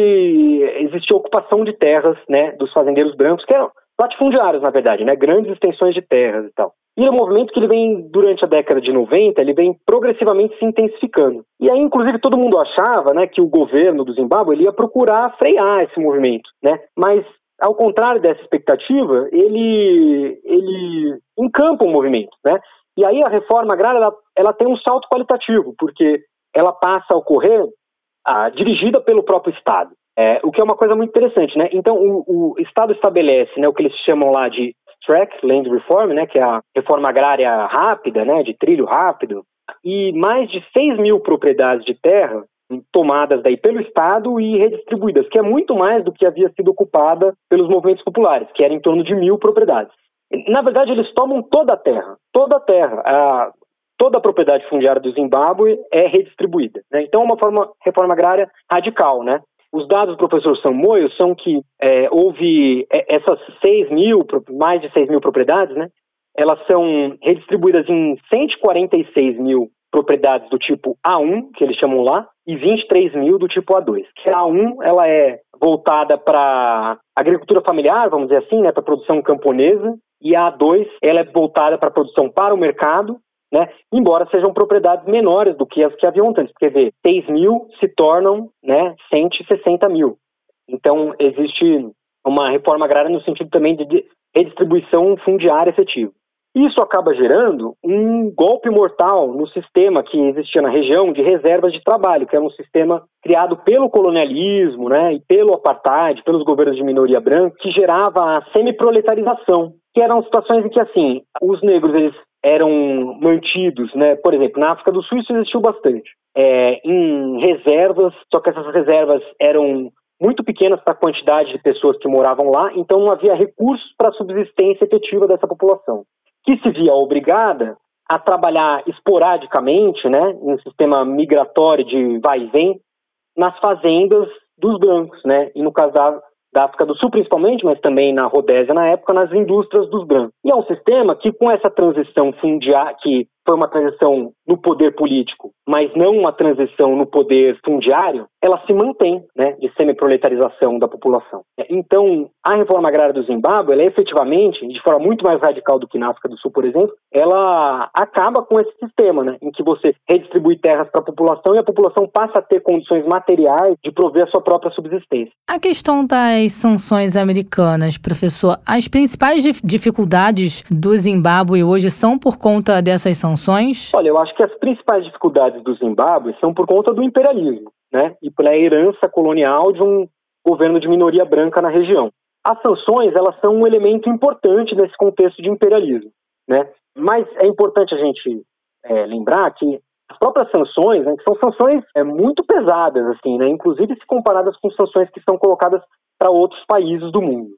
que existia ocupação de terras, né, dos fazendeiros brancos, que eram latifundiários, na verdade, né, grandes extensões de terras e tal. E é um movimento que ele vem, durante a década de noventa, ele vem progressivamente se intensificando. E aí, inclusive, todo mundo achava, né, que o governo do Zimbábue ele ia procurar frear esse movimento, né? Mas, ao contrário dessa expectativa, ele, ele encampa o movimento, né? E aí a reforma agrária, ela, ela tem um salto qualitativo, porque ela passa a ocorrer ah, dirigida pelo próprio Estado. É, o que é uma coisa muito interessante, né? Então, o, o Estado estabelece, né, o que eles chamam lá de Track Land Reform, né, que é a reforma agrária rápida, né, de trilho rápido, e mais de seis mil propriedades de terra tomadas daí pelo Estado e redistribuídas, que é muito mais do que havia sido ocupada pelos movimentos populares, que era em torno de mil propriedades. Na verdade, eles tomam toda a terra, toda a terra, a, toda a propriedade fundiária do Zimbábue é redistribuída, né? Então, é uma forma, reforma agrária radical, né? Os dados do professor Samoio são que é, houve essas seis mil, mais de seis mil propriedades, né? Elas são redistribuídas em cento e quarenta e seis mil propriedades do tipo A um, que eles chamam lá, e vinte e três mil do tipo A dois. Que a A um, ela é voltada para agricultura familiar, vamos dizer assim, né? Para produção camponesa, e a A dois, ela é voltada para produção para o mercado, né? Embora sejam propriedades menores do que as que haviam antes, porque vê, seis mil se tornam, né, cento e sessenta mil. Então, existe uma reforma agrária no sentido também de redistribuição fundiária efetiva. Isso acaba gerando um golpe mortal no sistema que existia na região de reservas de trabalho, que era um sistema criado pelo colonialismo, né, e pelo apartheid, pelos governos de minoria branca, que gerava a semiproletarização, que eram situações em que, assim, os negros, eles eram mantidos, né? Por exemplo, na África do Sul isso existiu bastante, é, em reservas, só que essas reservas eram muito pequenas para a quantidade de pessoas que moravam lá, então não havia recursos para a subsistência efetiva dessa população, que se via obrigada a trabalhar esporadicamente, né, em um sistema migratório de vai e vem, nas fazendas dos brancos, né, e no caso da da África do Sul principalmente, mas também na Rodésia na época, nas indústrias dos brancos. E é um sistema que com essa transição fundiária, que foi uma transição no poder político, mas não uma transição no poder fundiário, ela se mantém, né, de semiproletarização da população. Então, a reforma agrária do Zimbábue, ela é efetivamente, de forma muito mais radical do que na África do Sul, por exemplo, ela acaba com esse sistema, né, em que você redistribui terras para a população e a população passa a ter condições materiais de prover a sua própria subsistência. A questão das sanções americanas, professor, as principais dif- dificuldades do Zimbábue hoje são por conta dessas sanções? Olha, eu acho que as principais dificuldades do Zimbábue são por conta do imperialismo, né, e pela herança colonial de um governo de minoria branca na região. As sanções, elas são um elemento importante nesse contexto de imperialismo, né, mas é importante a gente é, lembrar que as próprias sanções, né, que são sanções é, muito pesadas, assim, né, inclusive se comparadas com sanções que são colocadas para outros países do mundo.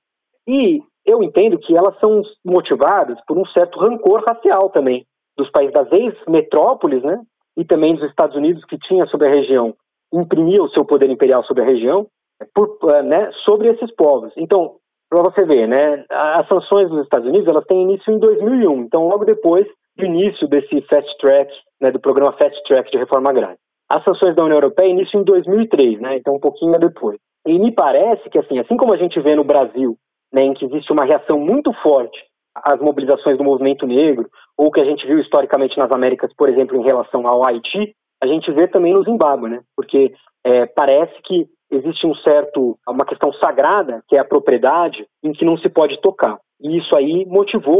E eu entendo que elas são motivadas por um certo rancor racial também, dos países das ex-metrópoles, né, e também dos Estados Unidos, que tinha sobre a região, imprimia o seu poder imperial sobre a região, por, né, sobre esses povos. Então, para você ver, né, as sanções dos Estados Unidos, elas têm início em dois mil e um, então logo depois do início desse Fast Track, né, do programa Fast Track de reforma agrária. As sanções da União Europeia iniciam em dois mil e três, né, então um pouquinho depois. E me parece que, assim, assim como a gente vê no Brasil, né, em que existe uma reação muito forte às mobilizações do movimento negro, ou que a gente viu historicamente nas Américas, por exemplo, em relação ao Haiti, a gente vê também no Zimbábue, né, porque é, parece que existe um certo, uma questão sagrada, que é a propriedade, em que não se pode tocar. E isso aí motivou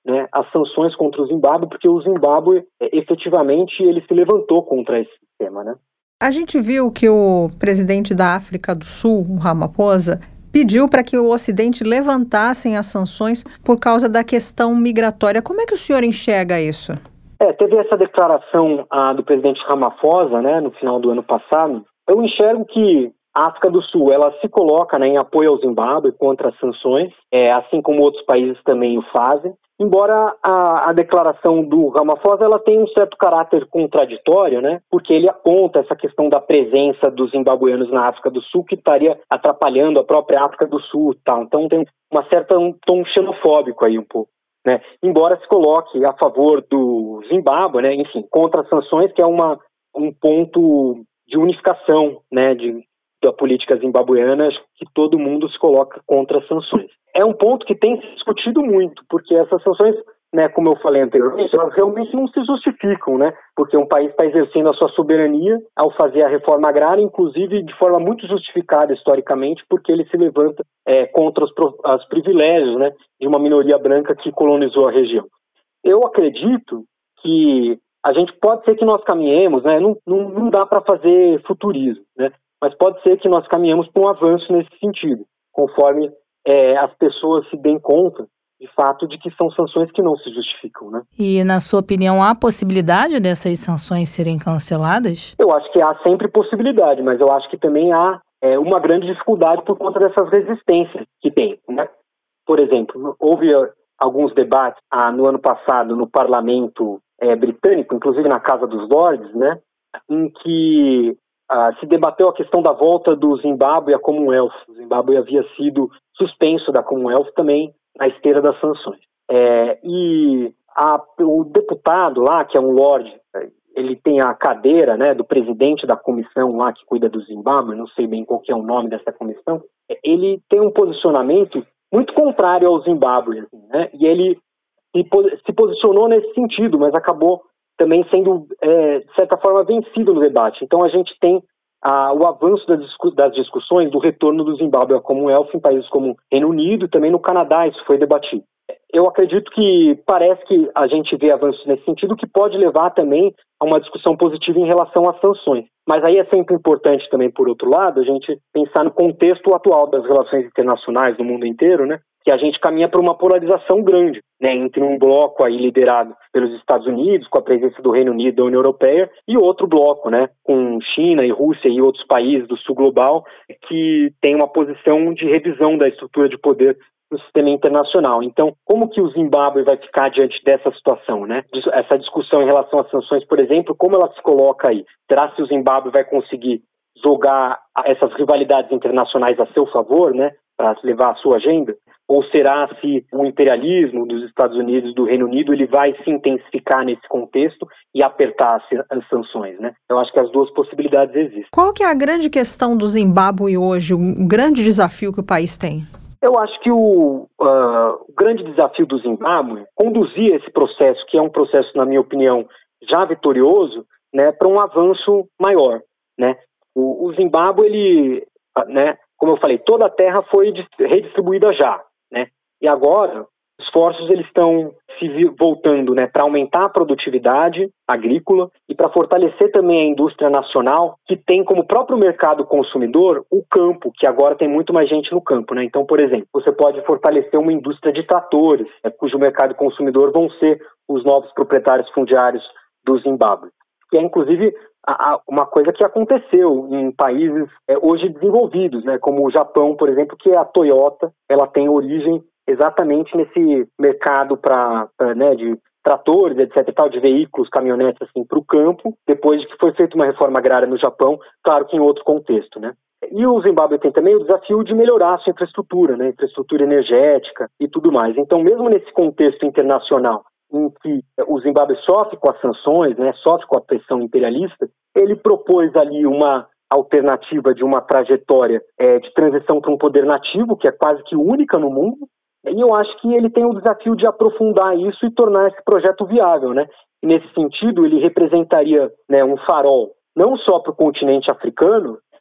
né, as sanções contra o Zimbábue, porque o Zimbábue, é, efetivamente, ele se levantou contra esse sistema, né? A gente viu que o presidente da África do Sul, o Ramaphosa, pediu para que o Ocidente levantassem as sanções por causa da questão migratória. Como é que o senhor enxerga isso? É, teve essa declaração ah, do presidente Ramaphosa, né, no final do ano passado. Eu enxergo que a África do Sul, ela se coloca, né, em apoio ao Zimbábue contra as sanções, é, assim como outros países também o fazem. Embora a, a declaração do Ramaphosa ela tenha um certo caráter contraditório, né, porque ele aponta essa questão da presença dos zimbabueanos na África do Sul que estaria atrapalhando a própria África do Sul, tal. Então tem uma certa um tom xenofóbico aí um pouco, né, embora se coloque a favor do Zimbábue, né, enfim, contra as sanções, que é uma, um ponto de unificação, né, de da política zimbabueana, que todo mundo se coloca contra as sanções. É um ponto que tem se discutido muito, porque essas sanções, né, como eu falei anteriormente, elas realmente não se justificam, né, porque um país está exercendo a sua soberania ao fazer a reforma agrária, inclusive de forma muito justificada historicamente, porque ele se levanta é, contra os, os privilégios, né, de uma minoria branca que colonizou a região. Eu acredito que a gente pode ser que nós caminhemos, né, não, não, não dá para fazer futurismo, né, mas pode ser que nós caminhemos para um avanço nesse sentido, conforme é, as pessoas se deem conta, de fato, de que são sanções que não se justificam, né? E, na sua opinião, há possibilidade dessas sanções serem canceladas? Eu acho que há sempre possibilidade, mas eu acho que também há é, uma grande dificuldade por conta dessas resistências que tem, né? Por exemplo, houve alguns debates ah, no ano passado no parlamento é, britânico, inclusive na Casa dos Lordes, né? Em que Uh, se debateu a questão da volta do Zimbábue à Commonwealth. O Zimbábue havia sido suspenso da Commonwealth também na esteira das sanções. É, e a, o deputado lá, que é um lorde, ele tem a cadeira, né, do presidente da comissão lá que cuida do Zimbábue, não sei bem qual que é o nome dessa comissão, ele tem um posicionamento muito contrário ao Zimbábue, assim, né, e ele se, se posicionou nesse sentido, mas acabou também sendo, é, de certa forma, vencido no debate. Então a gente tem ah, o avanço das, discu- das discussões do retorno do Zimbábue à Commonwealth em países como Reino Unido e também no Canadá isso foi debatido. Eu acredito que parece que a gente vê avanços nesse sentido que pode levar também a uma discussão positiva em relação às sanções. Mas aí é sempre importante também, por outro lado, a gente pensar no contexto atual das relações internacionais no mundo inteiro, né? Que a gente caminha para uma polarização grande, né, entre um bloco aí liderado pelos Estados Unidos, com a presença do Reino Unido e da União Europeia, e outro bloco, né, com China e Rússia e outros países do sul global, que tem uma posição de revisão da estrutura de poder no sistema internacional. Então, como que o Zimbábue vai ficar diante dessa situação, né? Essa discussão em relação às sanções, por exemplo, como ela se coloca aí? Será que o Zimbábue vai conseguir jogar essas rivalidades internacionais a seu favor, né, para levar a sua agenda? Ou será se o imperialismo dos Estados Unidos e do Reino Unido ele vai se intensificar nesse contexto e apertar as, as sanções, né? Eu acho que as duas possibilidades existem. Qual que é a grande questão do Zimbábue hoje, o grande desafio que o país tem? Eu acho que o, uh, o grande desafio do Zimbábue é conduzir esse processo, que é um processo, na minha opinião, já vitorioso, né, para um avanço maior, né? O, o Zimbábue, ele, né, como eu falei, toda a terra foi redistribuída já, né? E agora, os esforços eles estão se voltando, né, para aumentar a produtividade agrícola e para fortalecer também a indústria nacional, que tem como próprio mercado consumidor o campo, que agora tem muito mais gente no campo, né? Então, por exemplo, você pode fortalecer uma indústria de tratores, né, cujo mercado consumidor vão ser os novos proprietários fundiários do Zimbábue. Que é, inclusive, a, a, uma coisa que aconteceu em países é, hoje desenvolvidos, né, como o Japão, por exemplo, que a Toyota ela tem origem exatamente nesse mercado para, né, de tratores, etc e tal, de veículos, caminhonetes assim, para o campo, depois de que foi feita uma reforma agrária no Japão, claro que em outro contexto, né? E o Zimbábue tem também o desafio de melhorar a sua infraestrutura, né, infraestrutura energética e tudo mais. Então, mesmo nesse contexto internacional, em que o Zimbábue sofre com as sanções, né, sofre com a pressão imperialista, ele propôs ali uma alternativa de uma trajetória é, de transição para um poder nativo, que é quase que única no mundo, e eu acho que ele tem o desafio de aprofundar isso e tornar esse projeto viável, né? E nesse sentido, ele representaria, né, um farol, não só para o continente africano,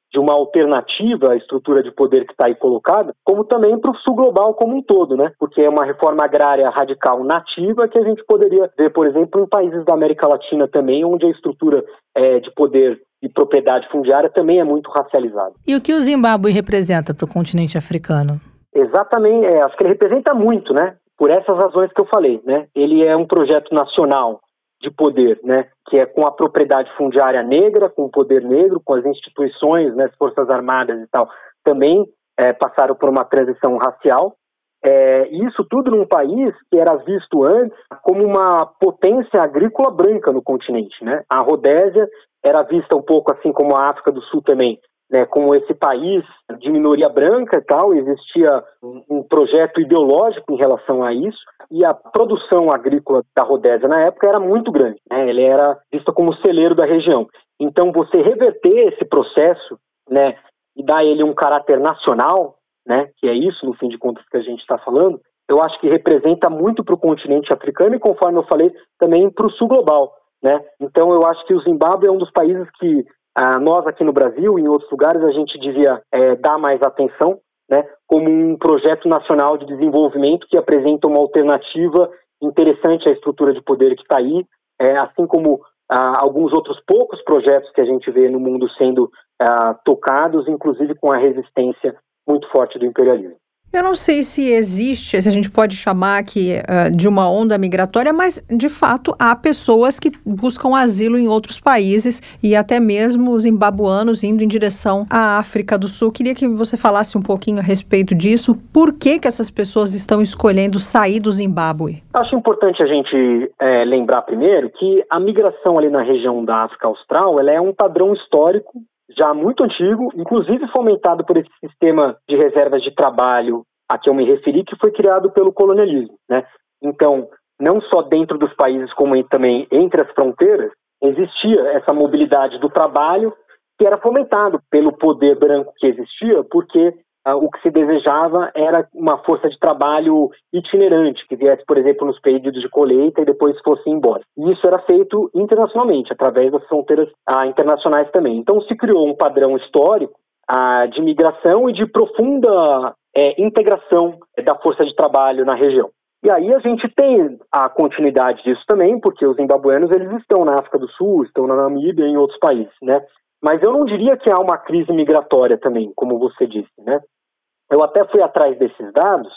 de uma alternativa à estrutura de poder que está aí colocada, como também para o sul global como um todo, né? Porque é uma reforma agrária radical nativa que a gente poderia ver, por exemplo, em países da América Latina também, onde a estrutura é, de poder e propriedade fundiária também é muito racializada. E o que o Zimbábue representa para o continente africano? Exatamente, é, acho que ele representa muito, né? Por essas razões que eu falei, né? Ele é um projeto nacional de poder, né? Que é com a propriedade fundiária negra, com o poder negro, com as instituições, né? As Forças Armadas e tal, também é, passaram por uma transição racial. É, isso tudo num país que era visto antes como uma potência agrícola branca no continente, né? A Rodésia era vista um pouco assim como a África do Sul também, né, como esse país de minoria branca e tal, existia um, um projeto ideológico em relação a isso, e a produção agrícola da Rodésia na época era muito grande, né, ele era visto como celeiro da região. Então você reverter esse processo, né, e dar ele um caráter nacional, né, que é isso, no fim de contas, que a gente está falando, eu acho que representa muito para o continente africano e, conforme eu falei, também para o sul global, né. Então eu acho que o Zimbábue é um dos países que Ah, nós aqui no Brasil e em outros lugares a gente devia é, dar mais atenção, né, como um projeto nacional de desenvolvimento que apresenta uma alternativa interessante à estrutura de poder que está aí, é, assim como ah, alguns outros poucos projetos que a gente vê no mundo sendo ah, tocados, inclusive com a resistência muito forte do imperialismo. Eu não sei se existe, se a gente pode chamar aqui uh, de uma onda migratória, mas, de fato, há pessoas que buscam asilo em outros países e até mesmo os zimbabuanos indo em direção à África do Sul. Queria que você falasse um pouquinho a respeito disso. Por que que essas pessoas estão escolhendo sair do Zimbábue? Acho importante a gente é, lembrar primeiro que a migração ali na região da África Austral, ela é um padrão histórico já muito antigo, inclusive fomentado por esse sistema de reservas de trabalho a que eu me referi, que foi criado pelo colonialismo, né? Então, não só dentro dos países, como também entre as fronteiras, existia essa mobilidade do trabalho que era fomentado pelo poder branco que existia, porque ah, o que se desejava era uma força de trabalho itinerante, que viesse, por exemplo, nos períodos de colheita e depois fosse embora. E isso era feito internacionalmente, através das fronteiras ah, internacionais também. Então se criou um padrão histórico ah, de migração e de profunda é, integração da força de trabalho na região. E aí a gente tem a continuidade disso também, porque os zimbabuenos eles estão na África do Sul, estão na Namíbia e em outros países, né? Mas eu não diria que há uma crise migratória também, como você disse, né? Eu até fui atrás desses dados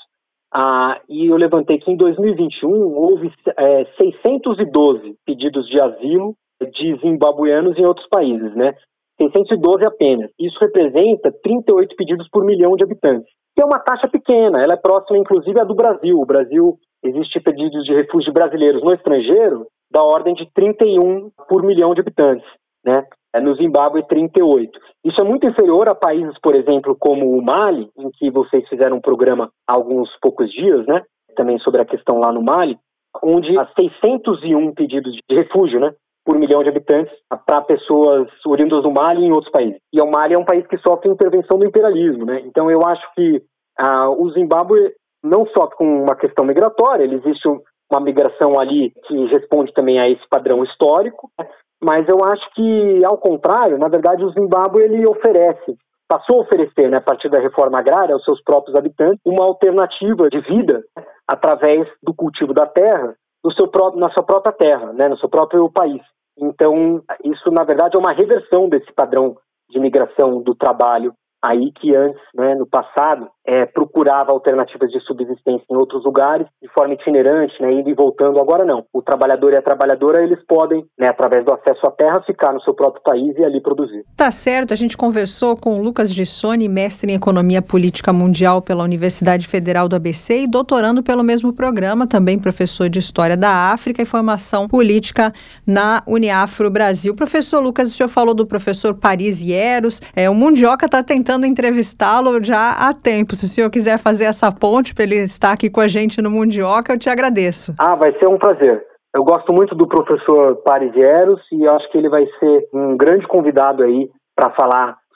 ah, e eu levantei que em dois mil e vinte e um houve é, seiscentos e doze pedidos de asilo de zimbabueanos em outros países, né? seiscentos e doze apenas. Isso representa trinta e oito pedidos por milhão de habitantes. Que é uma taxa pequena, ela é próxima inclusive à do Brasil. O Brasil, existe pedidos de refúgio brasileiros no estrangeiro da ordem de trinta e um por milhão de habitantes, né? No Zimbábue, trinta e oito. Isso é muito inferior a países, por exemplo, como o Mali, em que vocês fizeram um programa há alguns poucos dias, né? Também sobre a questão lá no Mali, onde há seiscentos e um pedidos de refúgio, né? Por milhão de habitantes para pessoas oriundas do Mali e em outros países. E o Mali é um país que sofre intervenção do imperialismo, né? Então eu acho que ah, o Zimbábue não sofre com uma questão migratória, ele existe uma migração ali que responde também a esse padrão histórico, né? Mas eu acho que, ao contrário, na verdade o Zimbábue ele oferece, passou a oferecer, né, a partir da reforma agrária aos seus próprios habitantes, uma alternativa de vida, né, através do cultivo da terra, no seu próprio, na sua própria terra, né, no seu próprio país. Então, isso, na verdade, é uma reversão desse padrão de migração do trabalho aí que antes, né, no passado, é, procurava alternativas de subsistência em outros lugares, de forma itinerante, né, indo e voltando. Agora não. O trabalhador e a trabalhadora, eles podem, né, através do acesso à terra, ficar no seu próprio país e ali produzir. Tá certo. A gente conversou com o Lucas Gissoni, mestre em Economia Política Mundial pela Universidade Federal do A B C e doutorando pelo mesmo programa, também professor de História da África e Formação Política na Uniafro Brasil. Professor Lucas, o senhor falou do professor Paris Hieros. É, o Mundioca está tentando entrevistá-lo já há tempo. Se o senhor quiser fazer essa ponte para ele estar aqui com a gente no Mundioca, eu te agradeço. Ah, vai ser um prazer. Eu gosto muito do professor Paris Hieros e acho que ele vai ser um grande convidado aí para falar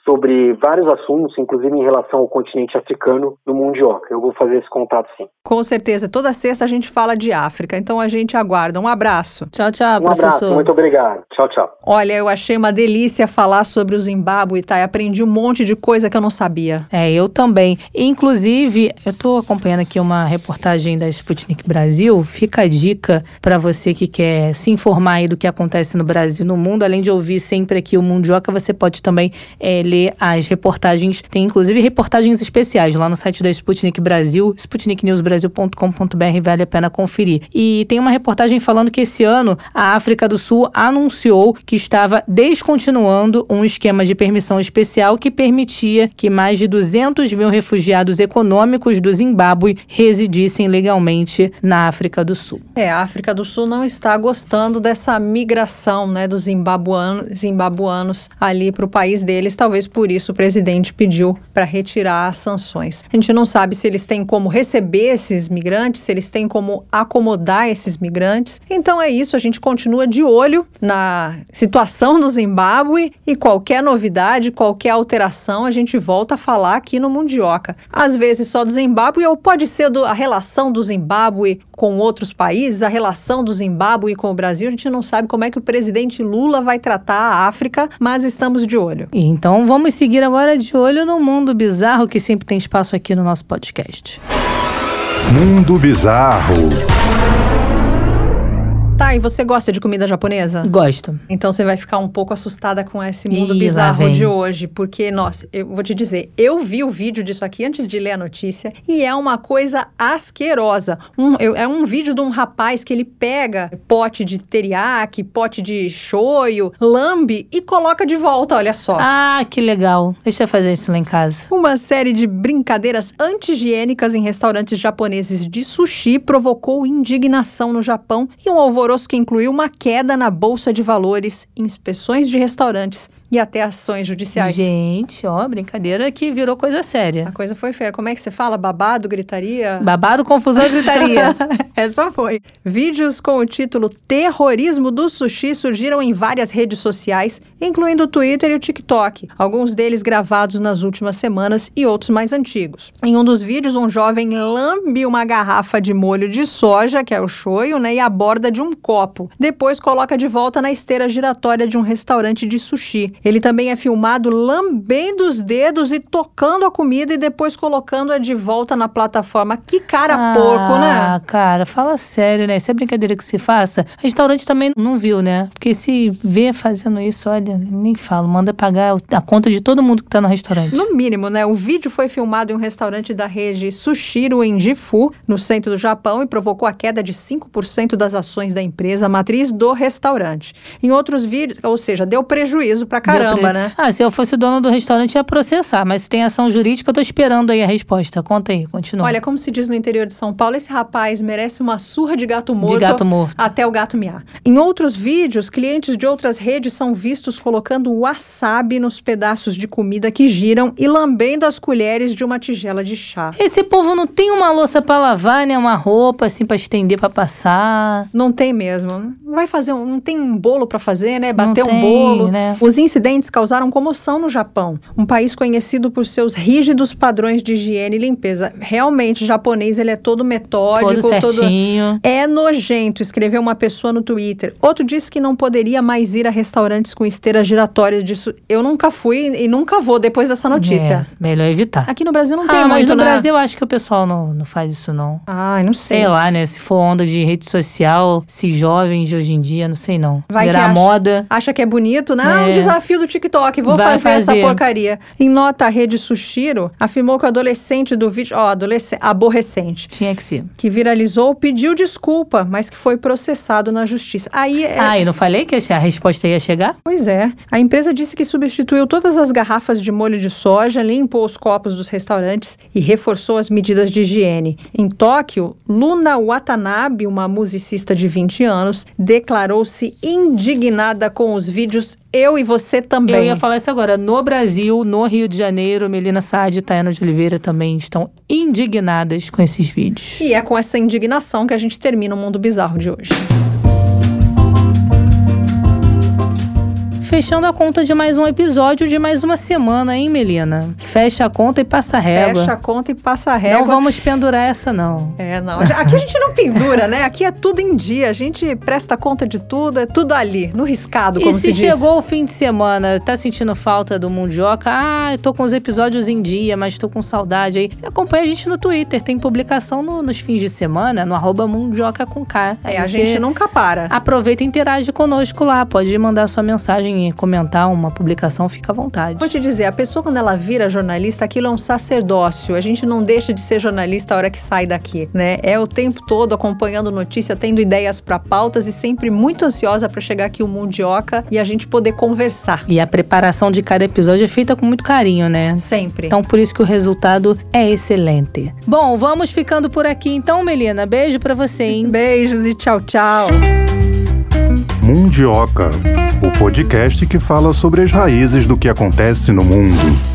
sobre vários assuntos, inclusive em relação ao continente africano, no Mundioca. Eu vou fazer esse contato sim. Com certeza. Toda sexta a gente fala de África, então a gente aguarda. Um abraço. Tchau, tchau, um professor. Um abraço, muito obrigado. Tchau, tchau. Olha, eu achei uma delícia falar sobre o Zimbábue, tá? Eu aprendi um monte de coisa que eu não sabia. É, eu também. Inclusive, eu tô acompanhando aqui uma reportagem da Sputnik Brasil. Fica a dica para você que quer se informar aí do que acontece no Brasil e no mundo. Além de ouvir sempre aqui o Mundioca, você pode também é, ler as reportagens. Tem inclusive reportagens especiais lá no site da Sputnik Brasil, sputnik news brasil ponto com ponto b r, vale a pena conferir. E tem uma reportagem falando que esse ano a África do Sul anunciou que estava descontinuando um esquema de permissão especial que permitia que mais de duzentos mil refugiados econômicos do Zimbábue residissem legalmente na África do Sul. É, a África do Sul não está gostando dessa migração, né, dos zimbabuanos, zimbabuanos ali para o país deles. Talvez por isso o presidente pediu para retirar as sanções. A gente não sabe se eles têm como receber esses migrantes, se eles têm como acomodar esses migrantes. Então é isso, a gente continua de olho na situação do Zimbábue e qualquer novidade, qualquer alteração, a gente volta a falar aqui no Mundioca. Às vezes só do Zimbábue, ou pode ser do, a relação do Zimbábue com outros países, a relação do Zimbábue com o Brasil. A gente não sabe como é que o presidente Lula vai tratar a África, mas estamos de olho. Então vamos seguir agora de olho no mundo bizarro, que sempre tem espaço aqui no nosso podcast. Mundo Bizarro. Tá, e você gosta de comida japonesa? Gosto. Então você vai ficar um pouco assustada com esse mundo Ih, bizarro de hoje, porque, nossa, eu vou te dizer, eu vi o vídeo disso aqui antes de ler a notícia e é uma coisa asquerosa. Um, eu, é um vídeo de um rapaz que ele pega pote de teriyaki, pote de shoyu, lambe e coloca de volta, olha só. Ah, que legal. Deixa eu fazer isso lá em casa. Uma série de brincadeiras anti-higiênicas em restaurantes japoneses de sushi provocou indignação no Japão e um alvoroço que incluiu uma queda na bolsa de valores, inspeções de restaurantes e até ações judiciais. Gente, ó, brincadeira que virou coisa séria. A coisa foi feia. Como é que você fala? Babado, gritaria? Babado, confusão e gritaria. Essa foi. Vídeos com o título Terrorismo do Sushi surgiram em várias redes sociais, incluindo o Twitter e o TikTok, alguns deles gravados nas últimas semanas e outros mais antigos. Em um dos vídeos, um jovem lambe uma garrafa de molho de soja, que é o shoyu, né, e a borda de um copo. Depois coloca de volta na esteira giratória de um restaurante de sushi. Ele também é filmado lambendo os dedos e tocando a comida e depois colocando-a de volta na plataforma. Que cara ah, porco, né? Ah, cara, fala sério, né? Isso é brincadeira que se faça. O restaurante também não viu, né? Porque se vê fazendo isso, olha, nem falo, manda pagar a conta de todo mundo que tá no restaurante. No mínimo, né? O vídeo foi filmado em um restaurante da rede Sushiro, em Gifu, no centro do Japão, e provocou a queda de cinco por cento das ações da empresa matriz do restaurante. Em outros vídeos, ou seja, deu prejuízo pra caramba, pre... né? Ah, se eu fosse o dono do restaurante, ia processar, mas se tem ação jurídica, eu tô esperando aí a resposta. Conta aí, continua. Olha, como se diz no interior de São Paulo, esse rapaz merece uma surra de gato morto, de gato morto. Até o gato miar. Em outros vídeos, clientes de outras redes são vistos colocando wasabi nos pedaços de comida que giram e lambendo as colheres de uma tigela de chá. Esse povo não tem uma louça pra lavar, né? Uma roupa assim pra estender, pra passar. Não tem mesmo. Vai fazer um, não tem um bolo pra fazer, né? Bater não um tem, bolo. Né? Os incidentes causaram comoção no Japão, um país conhecido por seus rígidos padrões de higiene e limpeza. Realmente, o japonês, ele é todo metódico, todo certinho. Todo... É nojento, escreveu uma pessoa no Twitter. Outro disse que não poderia mais ir a restaurantes com esteiras giratórias disso. Eu nunca fui e nunca vou depois dessa notícia. É, melhor evitar. Aqui no Brasil não ah, tem mas muito, no né? Brasil eu acho que o pessoal não, não faz isso, não. Ai, não sei. Sei lá, né? Se for onda de rede social, se jovens de hoje em dia, não sei não. Vai virar acha, moda. Acha que é bonito, né? É um é. desafio do TikTok. Vou fazer, fazer essa porcaria. Em nota, a rede Sushiro afirmou que o adolescente do vídeo... Ó, adolescente, aborrecente. Tinha que ser. Que viralizou, pediu desculpa, mas que foi processado na justiça. Aí... É... Ah, eu não falei que a resposta ia chegar? Pois é. A empresa disse que substituiu todas as garrafas de molho de soja, limpou os copos dos restaurantes e reforçou as medidas de higiene. Em Tóquio, Luna Watanabe, uma musicista de vinte anos, declarou-se indignada com os vídeos. Eu e você também. Eu ia falar isso agora. No Brasil, no Rio de Janeiro, Melina Saad e Tayana de Oliveira também estão indignadas com esses vídeos. E é com essa indignação que a gente termina o Mundo Bizarro de hoje. Fechando a conta de mais um episódio de mais uma semana, hein, Melina? Fecha a conta e passa a régua. Fecha a conta e passa a régua. Não vamos pendurar essa, não. É, não. Aqui a gente não pendura, né? Aqui é tudo em dia. A gente presta conta de tudo, é tudo ali, no riscado, como e se diz. E se chegou o fim de semana, tá sentindo falta do Mundioca? Ah, eu tô com os episódios em dia, mas tô com saudade aí. Acompanha a gente no Twitter, tem publicação no, nos fins de semana, no arroba Mundioca com K. É, a gente nunca para. Aproveita e interage conosco lá, pode mandar sua mensagem e comentar uma publicação, fica à vontade. Vou te dizer, a pessoa quando ela vira jornalista, aquilo é um sacerdócio. A gente não deixa de ser jornalista a hora que sai daqui, né? É o tempo todo acompanhando notícia, tendo ideias para pautas e sempre muito ansiosa para chegar aqui o Mundioca e a gente poder conversar. E a preparação de cada episódio é feita com muito carinho, né? Sempre. Então por isso que o resultado é excelente. Bom, vamos ficando por aqui então, Melina. Beijo pra você, hein? Beijos e tchau, tchau. Mundioca, o podcast que fala sobre as raízes do que acontece no mundo.